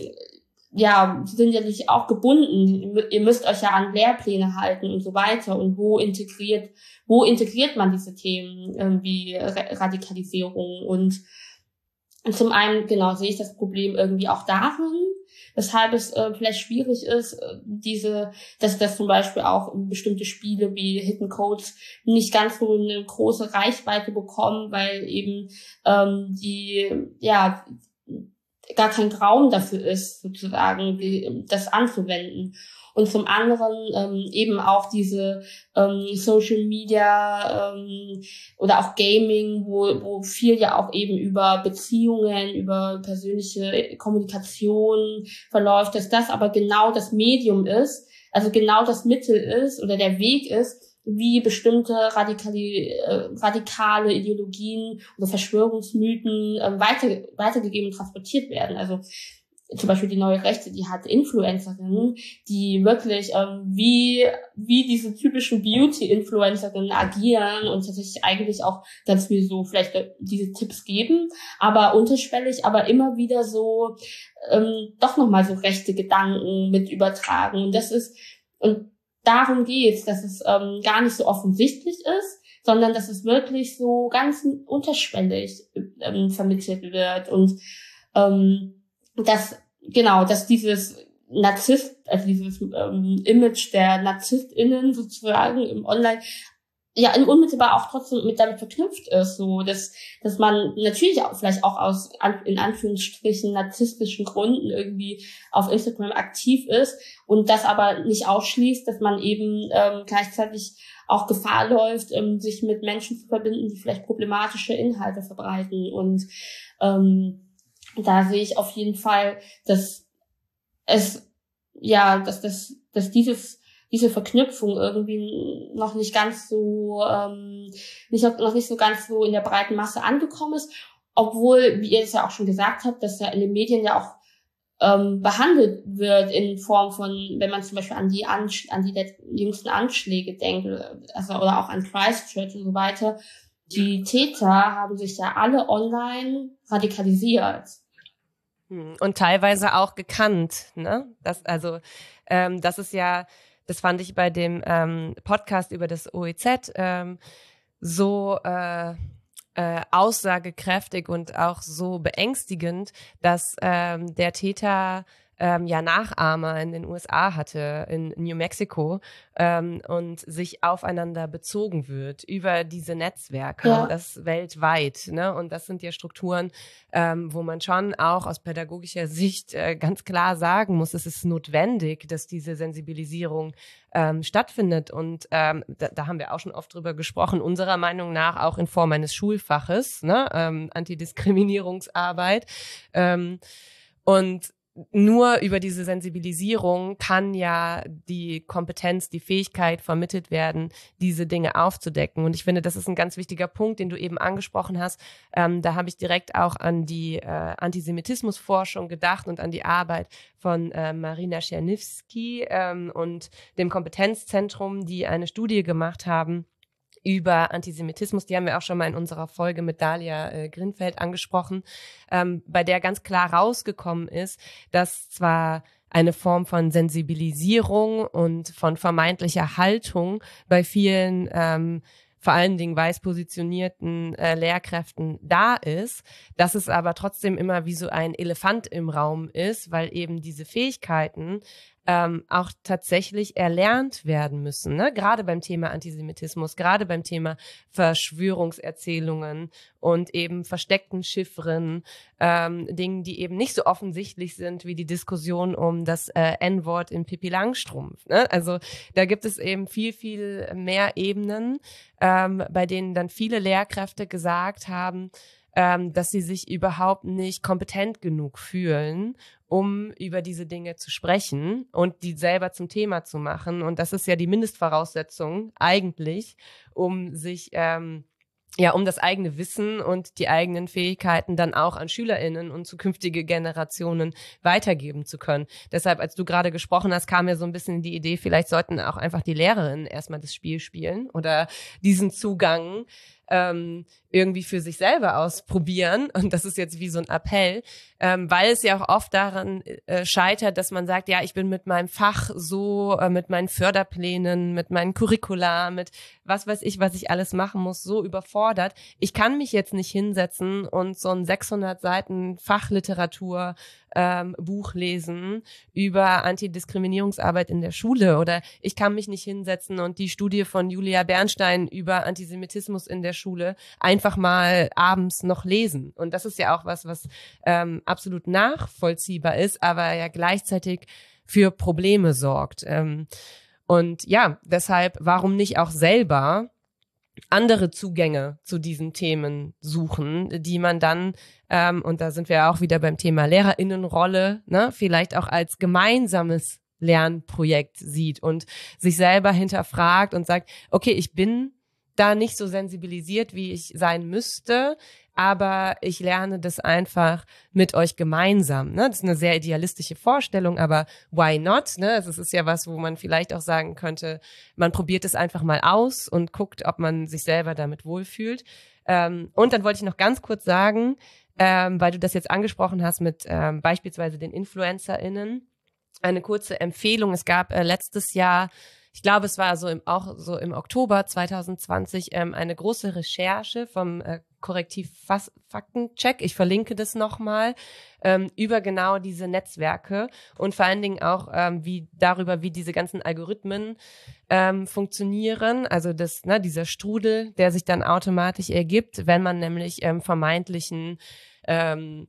ja, sie sind ja nicht auch gebunden. Ihr müsst euch ja an Lehrpläne halten und so weiter. Und wo integriert, wo integriert man diese Themen ähm, wie Radikalisierung? Und, und zum einen, genau, sehe ich das Problem irgendwie auch darin, weshalb es äh, vielleicht schwierig ist, äh, diese, dass das zum Beispiel auch bestimmte Spiele wie Hidden Codes nicht ganz so eine große Reichweite bekommen, weil eben ähm, die, ja, gar kein Raum dafür ist, sozusagen die, das anzuwenden. Und zum anderen ähm, eben auch diese ähm, Social Media ähm, oder auch Gaming, wo, wo viel ja auch eben über Beziehungen, über persönliche Kommunikation verläuft, dass das aber genau das Medium ist, also genau das Mittel ist oder der Weg ist, wie bestimmte radikale, äh, radikale Ideologien oder Verschwörungsmythen äh, weiter, weitergegeben und transportiert werden. Also zum Beispiel die neue Rechte, die hat Influencerinnen, die wirklich ähm, wie wie diese typischen Beauty-Influencerinnen agieren und tatsächlich eigentlich auch ganz viel so vielleicht äh, diese Tipps geben, aber unterschwellig, aber immer wieder so ähm, doch nochmal so rechte Gedanken mit übertragen. Und das ist, und darum geht's, dass es ähm, gar nicht so offensichtlich ist, sondern dass es wirklich so ganz unterschwellig ähm, vermittelt wird und ähm, dass genau, dass dieses Narzisst, also dieses ähm, Image der NarzisstInnen sozusagen im Online ja unmittelbar auch trotzdem mit damit verknüpft ist, so dass dass man natürlich auch vielleicht auch aus in Anführungsstrichen narzisstischen Gründen irgendwie auf Instagram aktiv ist und das aber nicht ausschließt, dass man eben ähm, gleichzeitig auch Gefahr läuft, ähm, sich mit Menschen zu verbinden, die vielleicht problematische Inhalte verbreiten. Und ähm, da sehe ich auf jeden Fall, dass es ja, dass das dass dieses diese Verknüpfung irgendwie noch nicht ganz so, ähm, nicht, noch nicht so ganz so in der breiten Masse angekommen ist, obwohl, wie ihr es ja auch schon gesagt habt, dass ja in den Medien ja auch ähm, behandelt wird in Form von, wenn man zum Beispiel an die an, an die jüngsten Anschläge denkt, also oder auch an Christchurch und so weiter. Die Täter haben sich ja alle online radikalisiert. Und teilweise auch gekannt, ne? Das, also, ähm, das ist ja, das fand ich bei dem ähm, Podcast über das O E Z ähm, so äh, äh, aussagekräftig und auch so beängstigend, dass ähm, der Täter ähm, ja Nachahmer in den U S A hatte, in New Mexico, ähm, und sich aufeinander bezogen wird über diese Netzwerke, Ja. und das weltweit, ne? Und das sind ja Strukturen, ähm, wo man schon auch aus pädagogischer Sicht äh, ganz klar sagen muss, es ist notwendig, dass diese Sensibilisierung ähm, stattfindet. Und ähm, da, da haben wir auch schon oft drüber gesprochen, unserer Meinung nach auch in Form eines Schulfaches, ne? ähm, Antidiskriminierungsarbeit. Ähm, und nur über diese Sensibilisierung kann ja die Kompetenz, die Fähigkeit vermittelt werden, diese Dinge aufzudecken. Und ich finde, das ist ein ganz wichtiger Punkt, den du eben angesprochen hast. Ähm, da habe ich direkt auch an die äh, Antisemitismusforschung gedacht und an die Arbeit von äh, Marina Czerniewski ähm, und dem Kompetenzzentrum, die eine Studie gemacht haben über Antisemitismus. Die haben wir auch schon mal in unserer Folge mit Dalia äh, Grinfeld angesprochen, ähm, bei der ganz klar rausgekommen ist, dass zwar eine Form von Sensibilisierung und von vermeintlicher Haltung bei vielen ähm, vor allen Dingen weiß positionierten äh, Lehrkräften da ist, dass es aber trotzdem immer wie so ein Elefant im Raum ist, weil eben diese Fähigkeiten ähm, auch tatsächlich erlernt werden müssen, ne? Gerade beim Thema Antisemitismus, gerade beim Thema Verschwörungserzählungen und eben versteckten Chiffren, ähm, Dingen, die eben nicht so offensichtlich sind wie die Diskussion um das äh, En-Wort in Pippi Langstrumpf, ne? Also da gibt es eben viel, viel mehr Ebenen, ähm, bei denen dann viele Lehrkräfte gesagt haben, ähm, dass sie sich überhaupt nicht kompetent genug fühlen, um über diese Dinge zu sprechen und die selber zum Thema zu machen. Und das ist ja die Mindestvoraussetzung eigentlich, um sich ähm, ja, um das eigene Wissen und die eigenen Fähigkeiten dann auch an SchülerInnen und zukünftige Generationen weitergeben zu können. Deshalb, als du gerade gesprochen hast, kam mir so ein bisschen die Idee, vielleicht sollten auch einfach die Lehrerinnen erstmal das Spiel spielen oder diesen Zugang ähm, irgendwie für sich selber ausprobieren. Und das ist jetzt wie so ein Appell, ähm, weil es ja auch oft daran äh, scheitert, dass man sagt, ja, ich bin mit meinem Fach so, äh, mit meinen Förderplänen, mit meinen Curricula, mit was weiß ich, was ich alles machen muss, so überfordert. Ich kann mich jetzt nicht hinsetzen und so ein sechshundert Seiten Fachliteratur ähm, Buch lesen über Antidiskriminierungsarbeit in der Schule, oder ich kann mich nicht hinsetzen und die Studie von Julia Bernstein über Antisemitismus in der Schule einfach mal abends noch lesen. Und das ist ja auch was, was ähm, absolut nachvollziehbar ist, aber ja gleichzeitig für Probleme sorgt. Ähm, und ja, deshalb, warum nicht auch selber andere Zugänge zu diesen Themen suchen, die man dann, ähm, und da sind wir auch wieder beim Thema LehrerInnenrolle, ne, vielleicht auch als gemeinsames Lernprojekt sieht und sich selber hinterfragt und sagt, okay, ich bin da nicht so sensibilisiert, wie ich sein müsste, aber ich lerne das einfach mit euch gemeinsam. Ne? Das ist eine sehr idealistische Vorstellung, aber why not? Ne? Also es ist ja was, wo man vielleicht auch sagen könnte, man probiert es einfach mal aus und guckt, ob man sich selber damit wohlfühlt. Ähm, und dann wollte ich noch ganz kurz sagen, ähm, weil du das jetzt angesprochen hast mit ähm, beispielsweise den InfluencerInnen, eine kurze Empfehlung. Es gab äh, letztes Jahr ich glaube, es war so im, auch so im Oktober zwanzig zwanzig ähm, eine große Recherche vom äh, Korrektiv Faktencheck, ich verlinke das nochmal, ähm, über genau diese Netzwerke und vor allen Dingen auch ähm, wie darüber, wie diese ganzen Algorithmen ähm, funktionieren, also das, ne, dieser Strudel, der sich dann automatisch ergibt, wenn man nämlich ähm, vermeintlichen ähm,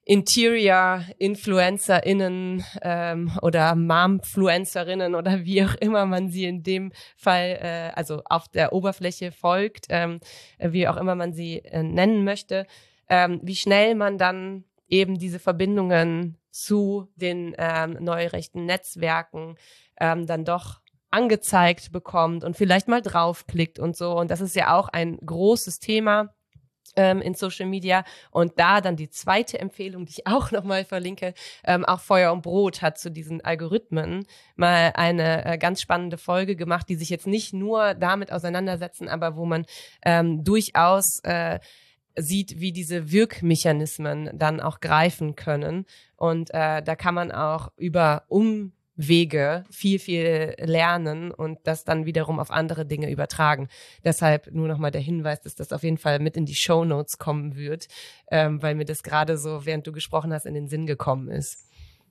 Interior-InfluencerInnen ähm, oder Momfluencerinnen oder wie auch immer man sie in dem Fall, äh, also auf der Oberfläche folgt, ähm, wie auch immer man sie äh, nennen möchte, ähm, wie schnell man dann eben diese Verbindungen zu den ähm, neurechten Netzwerken ähm, dann doch angezeigt bekommt und vielleicht mal draufklickt und so. Und das ist ja auch ein großes Thema ähm, in Social Media. Und da dann die zweite Empfehlung, die ich auch nochmal verlinke, ähm, auch Feuer und Brot hat zu diesen Algorithmen mal eine äh, ganz spannende Folge gemacht, die sich jetzt nicht nur damit auseinandersetzen, aber wo man ähm, durchaus äh, sieht, wie diese Wirkmechanismen dann auch greifen können. Und äh, da kann man auch über Umwege viel, viel lernen und das dann wiederum auf andere Dinge übertragen. Deshalb nur nochmal der Hinweis, dass das auf jeden Fall mit in die Shownotes kommen wird, ähm, weil mir das gerade so, während du gesprochen hast, in den Sinn gekommen ist.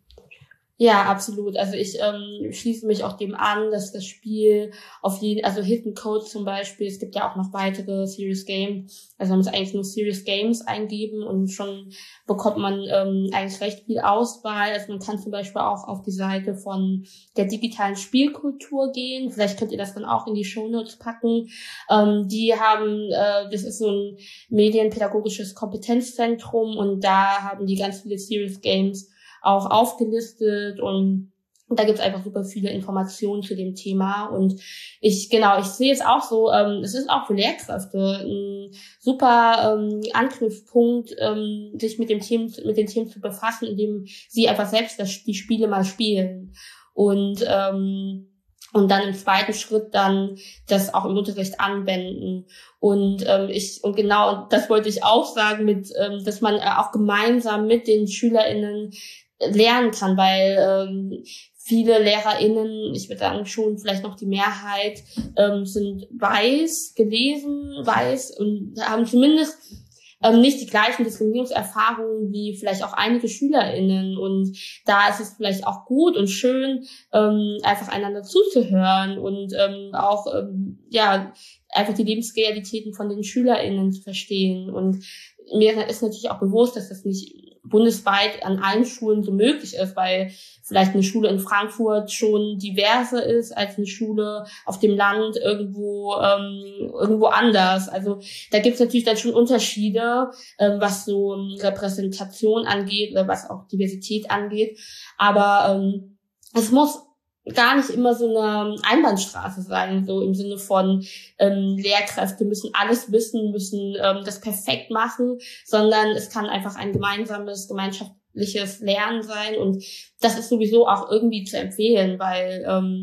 Ja, absolut. Also ich ähm, schließe mich auch dem an, dass das Spiel auf jeden, also Hidden Code zum Beispiel, es gibt ja auch noch weitere Serious Games, also man muss eigentlich nur Serious Games eingeben und schon bekommt man ähm, eigentlich recht viel Auswahl. Also man kann zum Beispiel auch auf die Seite von der digitalen Spielkultur gehen, vielleicht könnt ihr das dann auch in die Shownotes packen. Ähm, die haben, äh, das ist so ein medienpädagogisches Kompetenzzentrum und da haben die ganz viele Serious Games auch aufgelistet und da gibt's einfach super viele Informationen zu dem Thema und ich, genau, ich sehe es auch so, ähm, es ist auch für Lehrkräfte ein super ähm, Anknüpfpunkt, ähm, sich mit dem Themen, mit den Themen zu befassen, indem sie einfach selbst das, die Spiele mal spielen und ähm, und dann im zweiten Schritt dann das auch im Unterricht anwenden. Und ähm, ich und genau das wollte ich auch sagen, mit ähm, dass man äh, auch gemeinsam mit den SchülerInnen lernen kann, weil ähm, viele LehrerInnen, ich würde sagen schon vielleicht noch die Mehrheit, ähm, sind weiß, gelesen, weiß und haben zumindest ähm, nicht die gleichen Diskriminierungserfahrungen wie vielleicht auch einige SchülerInnen. Und da ist es vielleicht auch gut und schön, ähm, einfach einander zuzuhören und ähm, auch ähm, ja einfach die Lebensrealitäten von den SchülerInnen zu verstehen. Und mir ist natürlich auch bewusst, dass das nicht bundesweit an allen Schulen so möglich ist, weil vielleicht eine Schule in Frankfurt schon diverser ist als eine Schule auf dem Land irgendwo ähm, irgendwo anders. Also da gibt es natürlich dann schon Unterschiede, ähm, was so Repräsentation angeht oder was auch Diversität angeht. Aber ähm, es muss gar nicht immer so eine Einbahnstraße sein, so im Sinne von ähm, Lehrkräfte müssen alles wissen, müssen ähm, das perfekt machen, sondern es kann einfach ein gemeinsames, gemeinschaftliches Lernen sein und das ist sowieso auch irgendwie zu empfehlen, weil ähm,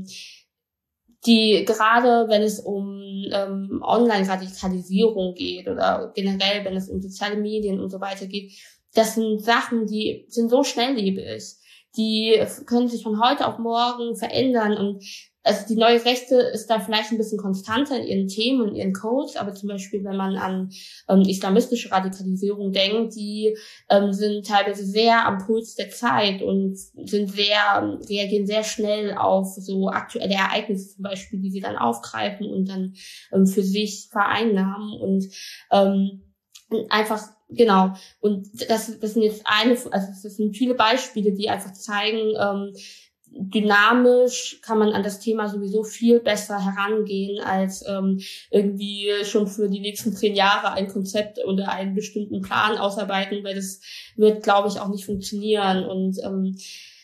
die gerade wenn es um ähm, Online-Radikalisierung geht oder generell wenn es um soziale Medien und so weiter geht, das sind Sachen, die sind so schnelllebig. Die können sich von heute auf morgen verändern und also die neue Rechte ist da vielleicht ein bisschen konstanter in ihren Themen und ihren Codes, aber zum Beispiel, wenn man an ähm, islamistische Radikalisierung denkt, die ähm, sind teilweise sehr am Puls der Zeit und sind sehr, reagieren sehr schnell auf so aktuelle Ereignisse zum Beispiel, die sie dann aufgreifen und dann ähm, für sich vereinnahmen und ähm, einfach genau, und das, das sind jetzt eine, also das sind viele Beispiele, die einfach zeigen, ähm, dynamisch kann man an das Thema sowieso viel besser herangehen, als ähm, irgendwie schon für die nächsten zehn Jahre ein Konzept oder einen bestimmten Plan ausarbeiten, weil das wird, glaube ich, auch nicht funktionieren und ähm,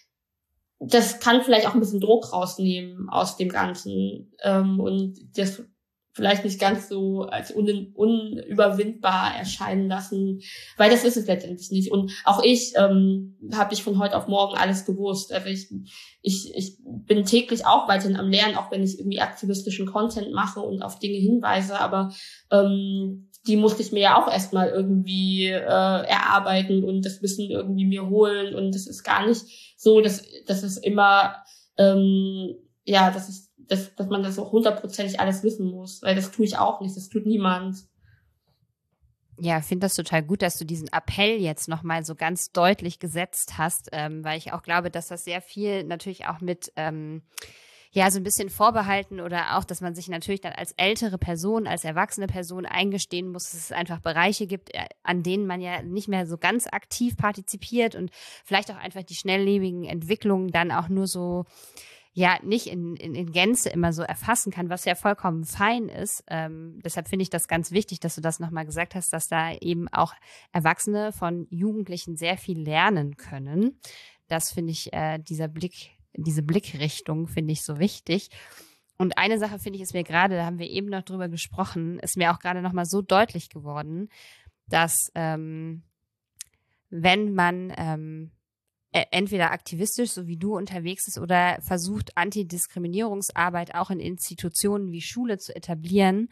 das kann vielleicht auch ein bisschen Druck rausnehmen aus dem Ganzen ähm, und das vielleicht nicht ganz so als un- unüberwindbar erscheinen lassen, weil das ist es letztendlich nicht. Und auch ich ähm, habe nicht von heute auf morgen alles gewusst. Also ich, ich, ich bin täglich auch weiterhin am Lernen, auch wenn ich irgendwie aktivistischen Content mache und auf Dinge hinweise, aber ähm, die musste ich mir ja auch erstmal irgendwie äh, erarbeiten und das Wissen irgendwie mir holen. Und das ist gar nicht so, dass, dass es immer, ähm, ja, dass ich dass, dass man das auch hundertprozentig alles wissen muss, weil das tue ich auch nicht, das tut niemand. Ja, ich finde das total gut, dass du diesen Appell jetzt nochmal so ganz deutlich gesetzt hast, ähm, weil ich auch glaube, dass das sehr viel natürlich auch mit, ähm, ja, so ein bisschen Vorbehalten oder auch, dass man sich natürlich dann als ältere Person, als erwachsene Person eingestehen muss, dass es einfach Bereiche gibt, an denen man ja nicht mehr so ganz aktiv partizipiert und vielleicht auch einfach die schnelllebigen Entwicklungen dann auch nur so, ja, nicht in, in, in Gänze immer so erfassen kann, was ja vollkommen fein ist. Ähm, deshalb finde ich das ganz wichtig, dass du das nochmal gesagt hast, dass da eben auch Erwachsene von Jugendlichen sehr viel lernen können. Das finde ich, äh, dieser Blick, diese Blickrichtung finde ich so wichtig. Und eine Sache finde ich, ist mir gerade, da haben wir eben noch drüber gesprochen, ist mir auch gerade nochmal so deutlich geworden, dass ähm, wenn man ähm, entweder aktivistisch, so wie du unterwegs ist, oder versucht, Antidiskriminierungsarbeit auch in Institutionen wie Schule zu etablieren,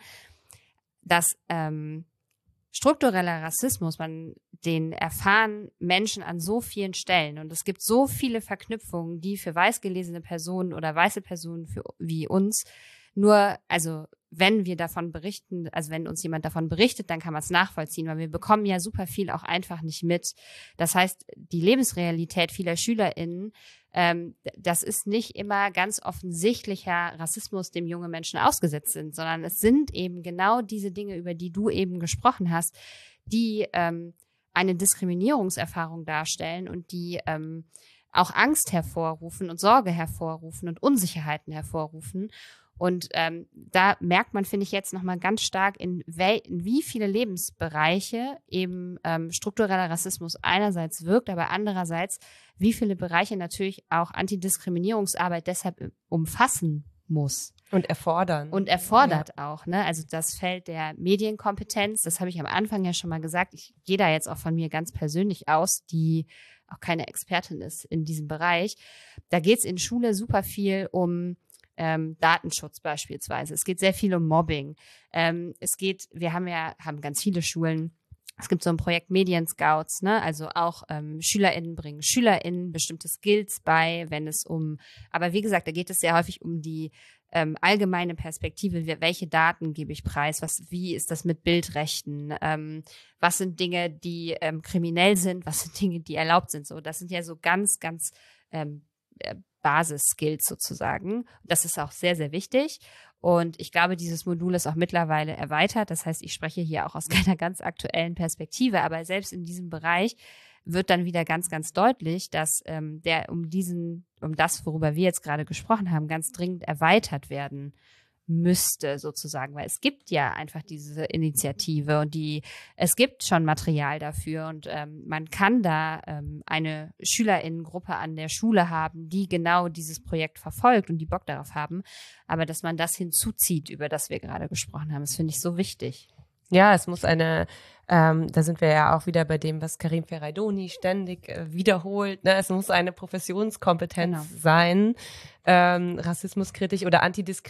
dass ähm, struktureller Rassismus, man den erfahren Menschen an so vielen Stellen und es gibt so viele Verknüpfungen, die für weiß gelesene Personen oder weiße Personen für, wie uns nur, also wenn wir davon berichten, also wenn uns jemand davon berichtet, dann kann man es nachvollziehen, weil wir bekommen ja super viel auch einfach nicht mit. Das heißt, die Lebensrealität vieler SchülerInnen, ähm, das ist nicht immer ganz offensichtlicher Rassismus, dem junge Menschen ausgesetzt sind, sondern es sind eben genau diese Dinge, über die du eben gesprochen hast, die ähm, eine Diskriminierungserfahrung darstellen und die ähm, auch Angst hervorrufen und Sorge hervorrufen und Unsicherheiten hervorrufen. Und ähm, da merkt man, finde ich, jetzt nochmal ganz stark, in, wel- in wie viele Lebensbereiche eben ähm, struktureller Rassismus einerseits wirkt, aber andererseits, wie viele Bereiche natürlich auch Antidiskriminierungsarbeit deshalb umfassen muss. Und erfordern. Und erfordert ja. auch, ne? Also das Feld der Medienkompetenz, das habe ich am Anfang ja schon mal gesagt. Ich gehe da jetzt auch von mir ganz persönlich aus, die auch keine Expertin ist in diesem Bereich. Da geht es in Schule super viel um Ähm, Datenschutz beispielsweise. Es geht sehr viel um Mobbing. Ähm, es geht, wir haben ja, haben ganz viele Schulen, es gibt so ein Projekt Medienscouts, ne? Also auch ähm, SchülerInnen bringen SchülerInnen bestimmte Skills bei, wenn es um, aber wie gesagt, da geht es sehr häufig um die ähm, allgemeine Perspektive, welche Daten gebe ich preis, was, wie ist das mit Bildrechten, ähm, was sind Dinge, die ähm, kriminell sind, was sind Dinge, die erlaubt sind. So, das sind ja so ganz, ganz ähm, Basis-Skills sozusagen. Das ist auch sehr, sehr wichtig. Und ich glaube, dieses Modul ist auch mittlerweile erweitert. Das heißt, ich spreche hier auch aus keiner ganz aktuellen Perspektive, aber selbst in diesem Bereich wird dann wieder ganz, ganz deutlich, dass ähm, der um diesen, um das, worüber wir jetzt gerade gesprochen haben, ganz dringend erweitert werden müsste sozusagen, weil es gibt ja einfach diese Initiative und die, es gibt schon Material dafür und ähm, man kann da ähm, eine SchülerInnengruppe an der Schule haben, die genau dieses Projekt verfolgt und die Bock darauf haben, aber dass man das hinzuzieht, über das wir gerade gesprochen haben, das finde ich so wichtig. Ja, es muss eine, ähm, da sind wir ja auch wieder bei dem, was Karim Ferraidoni ständig äh, wiederholt, ne? Es muss eine Professionskompetenz genau. sein, ähm, rassismuskritisch oder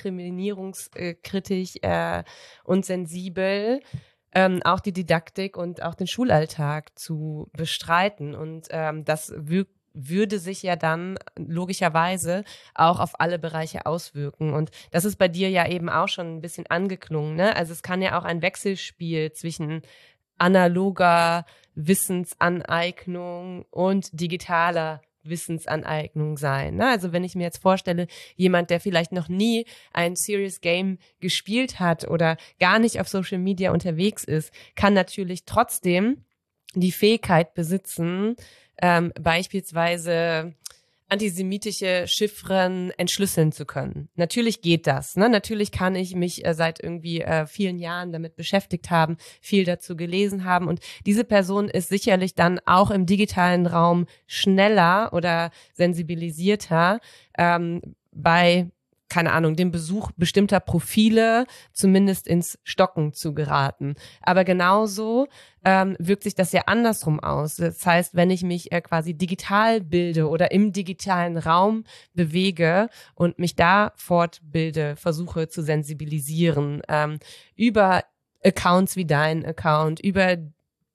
antidiskriminierungskritisch äh, und sensibel, ähm, auch die Didaktik und auch den Schulalltag zu bestreiten. Und ähm, das wirkt würde sich ja dann logischerweise auch auf alle Bereiche auswirken. Und das ist bei dir ja eben auch schon ein bisschen angeklungen, ne? Also es kann ja auch ein Wechselspiel zwischen analoger Wissensaneignung und digitaler Wissensaneignung sein, ne? Also wenn ich mir jetzt vorstelle, jemand, der vielleicht noch nie ein Serious Game gespielt hat oder gar nicht auf Social Media unterwegs ist, kann natürlich trotzdem die Fähigkeit besitzen, Ähm, beispielsweise antisemitische Chiffren entschlüsseln zu können. Natürlich geht das, ne? Natürlich kann ich mich äh, seit irgendwie äh, vielen Jahren damit beschäftigt haben, viel dazu gelesen haben und diese Person ist sicherlich dann auch im digitalen Raum schneller oder sensibilisierter ähm, bei keine Ahnung, dem Besuch bestimmter Profile zumindest ins Stocken zu geraten. Aber genauso ähm, wirkt sich das ja andersrum aus. Das heißt, wenn ich mich äh, quasi digital bilde oder im digitalen Raum bewege und mich da fortbilde, versuche zu sensibilisieren, ähm, über Accounts wie dein Account, über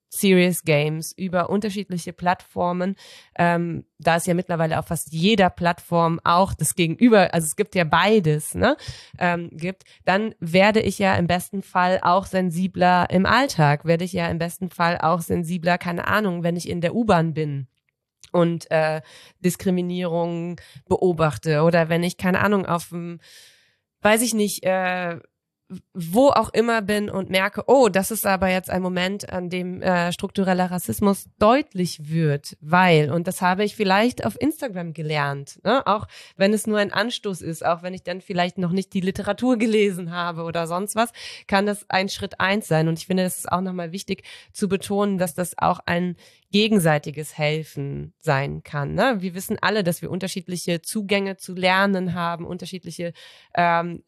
Serious Games, über unterschiedliche Plattformen, ähm, da es ja mittlerweile auf fast jeder Plattform auch das Gegenüber, also es gibt ja beides, ne, ähm, gibt, dann werde ich ja im besten Fall auch sensibler im Alltag, werde ich ja im besten Fall auch sensibler, keine Ahnung, wenn ich in der U-Bahn bin und äh, Diskriminierung beobachte oder wenn ich, keine Ahnung, auf dem, weiß ich nicht, äh, wo auch immer bin und merke, oh, das ist aber jetzt ein Moment, an dem äh, struktureller Rassismus deutlich wird, weil, und das habe ich vielleicht auf Instagram gelernt, ne? Auch wenn es nur ein Anstoß ist, auch wenn ich dann vielleicht noch nicht die Literatur gelesen habe oder sonst was, kann das ein Schritt eins sein. Und ich finde, es ist auch nochmal wichtig zu betonen, dass das auch ein gegenseitiges Helfen sein kann. Ne? Wir wissen alle, dass wir unterschiedliche Zugänge zu Lernen haben, unterschiedliche ähm,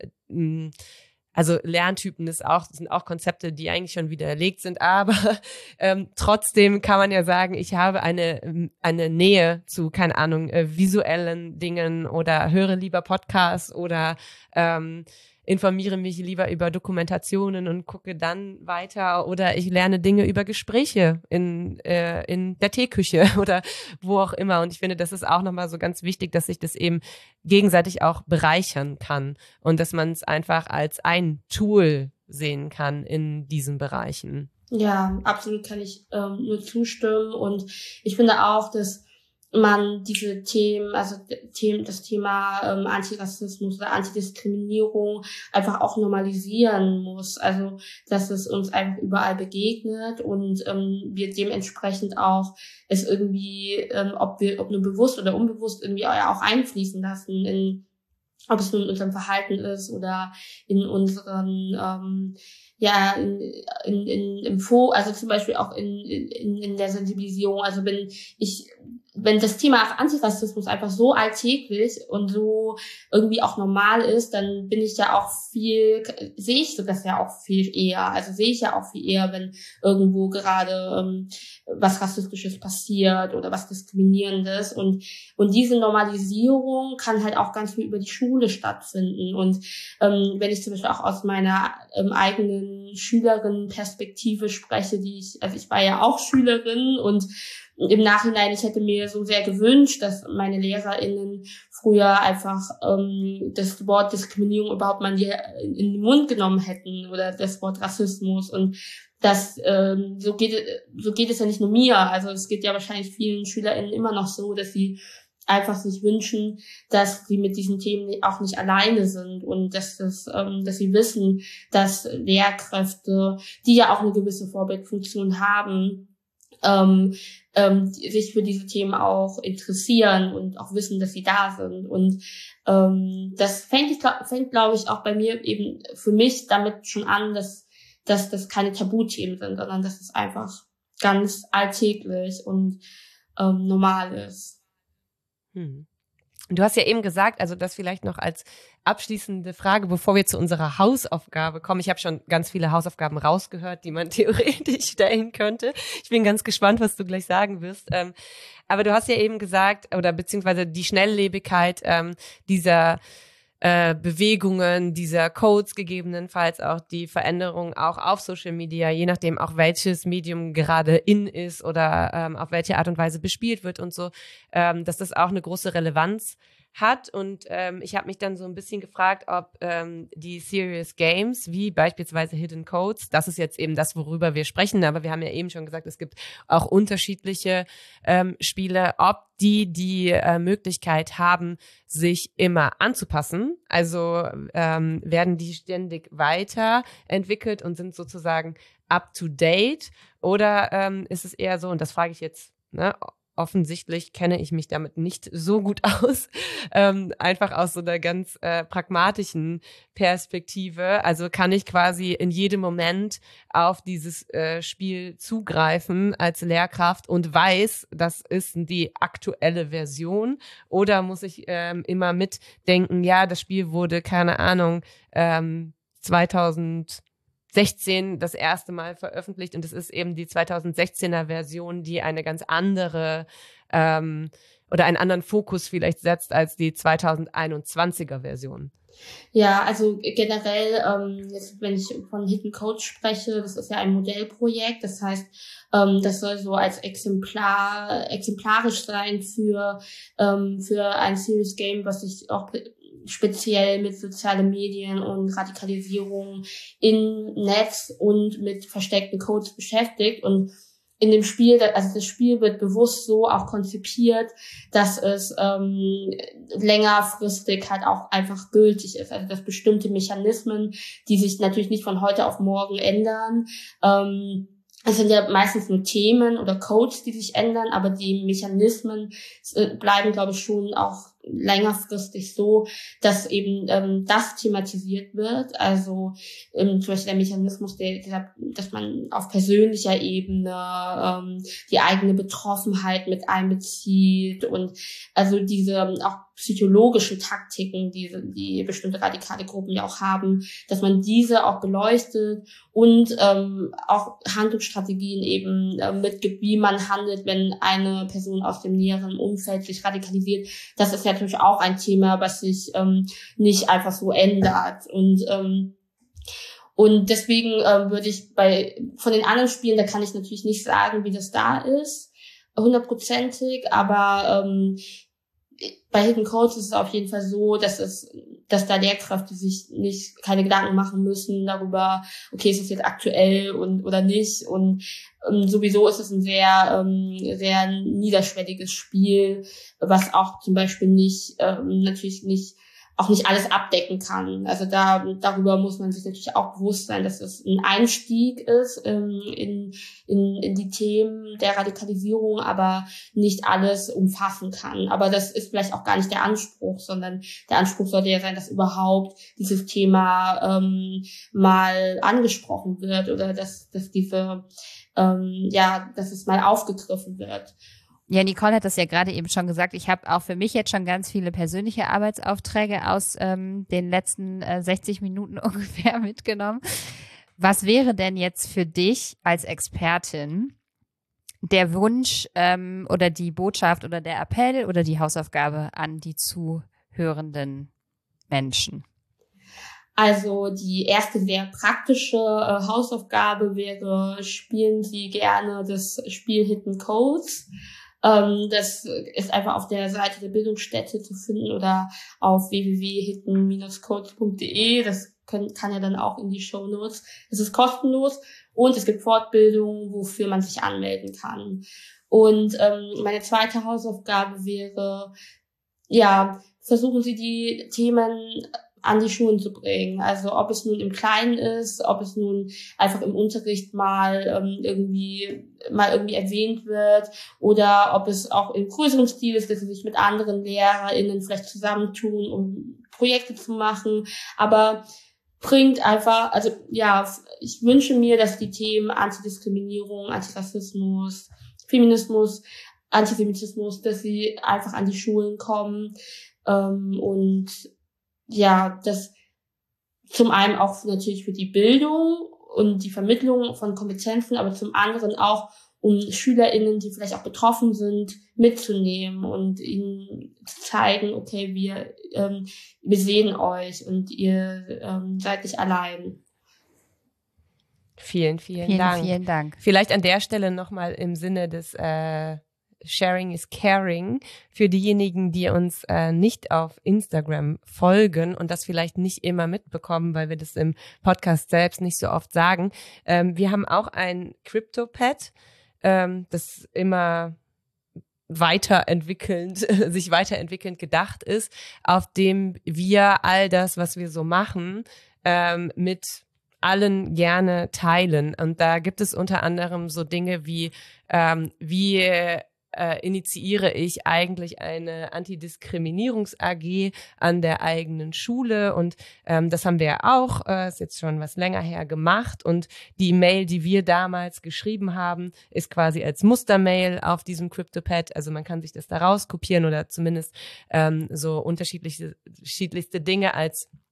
Also Lerntypen ist auch, sind auch Konzepte, die eigentlich schon widerlegt sind, aber ähm, trotzdem kann man ja sagen, ich habe eine eine Nähe zu, keine Ahnung, äh, visuellen Dingen oder höre lieber Podcasts oder ähm, informiere mich lieber über Dokumentationen und gucke dann weiter oder ich lerne Dinge über Gespräche in äh, in der Teeküche oder wo auch immer. Und ich finde, das ist auch nochmal so ganz wichtig, dass sich das eben gegenseitig auch bereichern kann und dass man es einfach als ein Tool sehen kann in diesen Bereichen. Ja, absolut kann ich ähm, nur zustimmen. Und ich finde auch, dass man diese Themen, also Themen, das Thema ähm, Antirassismus oder Antidiskriminierung einfach auch normalisieren muss. Also, dass es uns einfach überall begegnet und ähm, wir dementsprechend auch es irgendwie, ähm, ob wir, ob nur bewusst oder unbewusst irgendwie auch einfließen lassen in, ob es nun in unserem Verhalten ist oder in unseren, ähm, ja, in, in, in, im Fo, also zum Beispiel auch in, in, in der Sensibilisierung. Also wenn ich, wenn das Thema Antirassismus einfach so alltäglich und so irgendwie auch normal ist, dann bin ich ja auch viel, sehe ich das ja auch viel eher. Also sehe ich ja auch viel eher, wenn irgendwo gerade ähm, was Rassistisches passiert oder was Diskriminierendes. Und und diese Normalisierung kann halt auch ganz viel über die Schule stattfinden. Und ähm, wenn ich zum Beispiel auch aus meiner ähm, eigenen Schülerinnenperspektive spreche, die ich, also ich war ja auch Schülerin und im Nachhinein, ich hätte mir so sehr gewünscht, dass meine LehrerInnen früher einfach ähm, das Wort Diskriminierung überhaupt mal in, die, in den Mund genommen hätten oder das Wort Rassismus. Und das ähm, so geht so geht es ja nicht nur mir. Also es geht ja wahrscheinlich vielen SchülerInnen immer noch so, dass sie einfach sich wünschen, dass sie mit diesen Themen auch nicht alleine sind und dass das, ähm, dass sie wissen, dass Lehrkräfte, die ja auch eine gewisse Vorbildfunktion haben, ähm, ähm, sich für diese Themen auch interessieren und auch wissen, dass sie da sind. Und ähm, das fängt, ich glaub, fängt, glaube ich, auch bei mir eben für mich damit schon an, dass dass das keine Tabuthemen sind, sondern dass es einfach ganz alltäglich und ähm, normal ist. Hm. Du hast ja eben gesagt, also das vielleicht noch als abschließende Frage, bevor wir zu unserer Hausaufgabe kommen. Ich habe schon ganz viele Hausaufgaben rausgehört, die man theoretisch stellen könnte. Ich bin ganz gespannt, was du gleich sagen wirst. Ähm, aber du hast ja eben gesagt, oder beziehungsweise die Schnelllebigkeit ähm, dieser äh, Bewegungen, dieser Codes, gegebenenfalls auch die Veränderung auch auf Social Media, je nachdem auch welches Medium gerade in ist oder ähm, auf welche Art und Weise bespielt wird und so, ähm, dass das auch eine große Relevanz hat. Und ähm, ich habe mich dann so ein bisschen gefragt, ob ähm, die Serious Games, wie beispielsweise Hidden Codes, das ist jetzt eben das, worüber wir sprechen, aber wir haben ja eben schon gesagt, es gibt auch unterschiedliche ähm, Spiele, ob die die äh, Möglichkeit haben, sich immer anzupassen. Also ähm, werden die ständig weiterentwickelt und sind sozusagen up to date, oder ähm, ist es eher so, und das frage ich jetzt, ne, offensichtlich kenne ich mich damit nicht so gut aus, ähm, einfach aus so einer ganz äh, pragmatischen Perspektive. Also kann ich quasi in jedem Moment auf dieses äh, Spiel zugreifen als Lehrkraft und weiß, das ist die aktuelle Version, oder muss ich ähm, immer mitdenken, ja, das Spiel wurde, keine Ahnung, ähm, zweitausendsechzehn das erste Mal veröffentlicht und es ist eben die zweitausendsechzehner Version, die eine ganz andere ähm, oder einen anderen Fokus vielleicht setzt als die zweitausendeinundzwanziger Version. Ja, also generell, ähm, jetzt, wenn ich von Hidden Codes spreche, das ist ja ein Modellprojekt. Das heißt, ähm, das soll so als Exemplar, exemplarisch sein für, ähm, für ein Serious Game, was sich auch speziell mit sozialen Medien und Radikalisierung im Netz und mit versteckten Codes beschäftigt. Und in dem Spiel, also das Spiel wird bewusst so auch konzipiert, dass es ähm, längerfristig halt auch einfach gültig ist. Also dass bestimmte Mechanismen, die sich natürlich nicht von heute auf morgen ändern, ähm, es sind ja meistens nur Themen oder Codes, die sich ändern, aber die Mechanismen äh, bleiben, glaube ich, schon auch längerfristig so, dass eben ähm, das thematisiert wird. Also ähm, zum Beispiel der Mechanismus, der, der, dass man auf persönlicher Ebene ähm, die eigene Betroffenheit mit einbezieht und also diese ähm, auch psychologischen Taktiken, die, die bestimmte radikale Gruppen ja auch haben, dass man diese auch beleuchtet und ähm, auch Handlungsstrategien eben äh, mitgibt, wie man handelt, wenn eine Person aus dem näheren Umfeld sich radikalisiert. Das ist ja natürlich auch ein Thema, was sich ähm, nicht einfach so ändert. Und ähm, und deswegen ähm, würde ich bei von den anderen Spielen, da kann ich natürlich nicht sagen, wie das da ist, hundertprozentig, aber ähm, bei Hidden Codes ist es auf jeden Fall so, dass es, dass da Lehrkräfte sich nicht keine Gedanken machen müssen darüber, okay, ist es jetzt aktuell und oder nicht. Und ähm, sowieso ist es ein sehr ähm, sehr niederschwelliges Spiel, was auch zum Beispiel nicht ähm, natürlich nicht auch nicht alles abdecken kann. Also da darüber muss man sich natürlich auch bewusst sein, dass es ein Einstieg ist ähm, in, in, in die Themen der Radikalisierung, aber nicht alles umfassen kann. Aber das ist vielleicht auch gar nicht der Anspruch, sondern der Anspruch sollte ja sein, dass überhaupt dieses Thema ähm, mal angesprochen wird oder dass, dass diese ähm, ja, dass es mal aufgegriffen wird. Ja, Nicole hat das ja gerade eben schon gesagt. Ich habe auch für mich jetzt schon ganz viele persönliche Arbeitsaufträge aus ähm, den letzten äh, sechzig Minuten ungefähr mitgenommen. Was wäre denn jetzt für dich als Expertin der Wunsch ähm, oder die Botschaft oder der Appell oder die Hausaufgabe an die zuhörenden Menschen? Also die erste sehr praktische äh, Hausaufgabe wäre, spielen Sie gerne das Spiel Hidden Codes. Ähm, das ist einfach auf der Seite der Bildungsstätte zu finden oder auf w w w punkt hidden codes punkt d e. Das können, kann ja dann auch in die Shownotes. Es ist kostenlos und es gibt Fortbildungen, wofür man sich anmelden kann. Und ähm, meine zweite Hausaufgabe wäre, ja, versuchen Sie die Themen an die Schulen zu bringen. Also ob es nun im Kleinen ist, ob es nun einfach im Unterricht mal ähm, irgendwie mal irgendwie erwähnt wird oder ob es auch im größeren Stil ist, dass sie sich mit anderen LehrerInnen vielleicht zusammentun, um Projekte zu machen. Aber bringt einfach, also ja, ich wünsche mir, dass die Themen Antidiskriminierung, Antirassismus, Feminismus, Antisemitismus, dass sie einfach an die Schulen kommen ähm, und ja, das zum einen auch natürlich für die Bildung und die Vermittlung von Kompetenzen, aber zum anderen auch, um SchülerInnen, die vielleicht auch betroffen sind, mitzunehmen und ihnen zu zeigen, okay, wir, ähm, wir sehen euch und ihr ähm, seid nicht allein. Vielen, vielen, vielen Dank. Vielen Dank. Vielleicht an der Stelle nochmal im Sinne des äh Sharing is Caring für diejenigen, die uns äh, nicht auf Instagram folgen und das vielleicht nicht immer mitbekommen, weil wir das im Podcast selbst nicht so oft sagen. Ähm, wir haben auch ein CryptoPad, ähm, das immer weiterentwickelnd, sich weiterentwickelnd gedacht ist, auf dem wir all das, was wir so machen, ähm, mit allen gerne teilen. Und da gibt es unter anderem so Dinge wie, ähm, wie Äh, initiiere ich eigentlich eine Antidiskriminierungs-A G an der eigenen Schule und ähm, das haben wir ja auch, äh, ist jetzt schon was länger her gemacht und die Mail, die wir damals geschrieben haben, ist quasi als Mustermail auf diesem CryptoPad, also man kann sich das da rauskopieren oder zumindest ähm, so unterschiedliche, unterschiedlichste Dinge als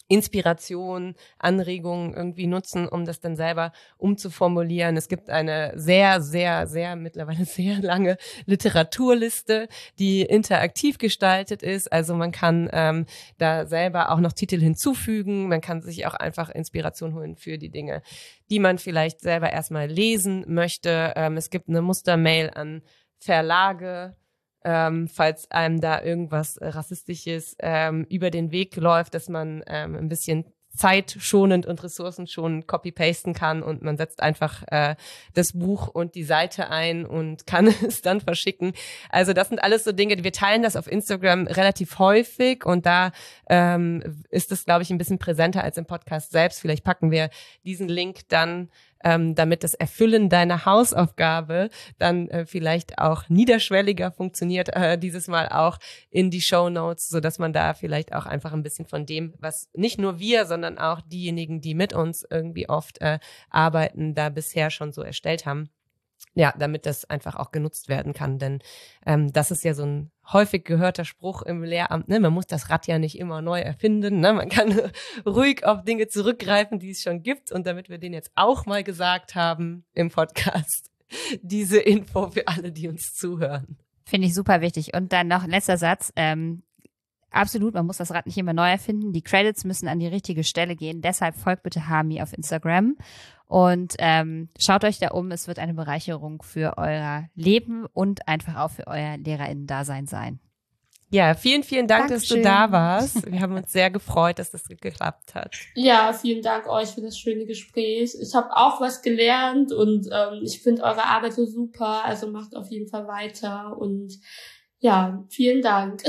Inspiration, Anregungen irgendwie nutzen, um das dann selber umzuformulieren. Es gibt eine sehr, sehr, sehr, mittlerweile sehr lange Literaturliste, die interaktiv gestaltet ist. Also man kann ähm, da selber auch noch Titel hinzufügen. Man kann sich auch einfach Inspiration holen für die Dinge, die man vielleicht selber erstmal lesen möchte. Ähm, es gibt eine Mustermail an Verlage, Ähm, falls einem da irgendwas äh, Rassistisches ähm, über den Weg läuft, dass man ähm, ein bisschen zeitschonend und ressourcenschonend copy-pasten kann und man setzt einfach äh, das Buch und die Seite ein und kann es dann verschicken. Also das sind alles so Dinge, wir teilen das auf Instagram relativ häufig und da ähm, ist es, glaube ich, ein bisschen präsenter als im Podcast selbst. Vielleicht packen wir diesen Link dann, ähm, damit das Erfüllen deiner Hausaufgabe dann äh, vielleicht auch niederschwelliger funktioniert, äh, dieses Mal auch in die Shownotes, sodass man da vielleicht auch einfach ein bisschen von dem, was nicht nur wir, sondern auch diejenigen, die mit uns irgendwie oft äh, arbeiten, da bisher schon so erstellt haben. Ja, damit das einfach auch genutzt werden kann, denn ähm, das ist ja so ein häufig gehörter Spruch im Lehramt, ne? Man muss das Rad ja nicht immer neu erfinden, ne? Man kann ruhig auf Dinge zurückgreifen, die es schon gibt und damit wir den jetzt auch mal gesagt haben im Podcast, diese Info für alle, die uns zuhören. Finde ich super wichtig. Und dann noch ein letzter Satz, ähm, absolut, man muss das Rad nicht immer neu erfinden. Die Credits müssen an die richtige Stelle gehen. Deshalb folgt bitte Hami auf Instagram und ähm, schaut euch da um. Es wird eine Bereicherung für euer Leben und einfach auch für euer LehrerInnen-Dasein sein. Ja, vielen, vielen Dank, Dankeschön. dass du da warst. Wir haben uns sehr gefreut, dass das geklappt hat. Ja, vielen Dank euch für das schöne Gespräch. Ich habe auch was gelernt und ähm, ich finde eure Arbeit so super. Also macht auf jeden Fall weiter und ja, vielen Dank.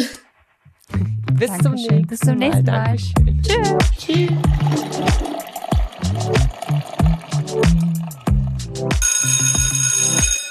Bis zum Dankeschön. nächsten Bis zum nächsten Mal. Mal. Dankeschön. Tschüss. Tschüss.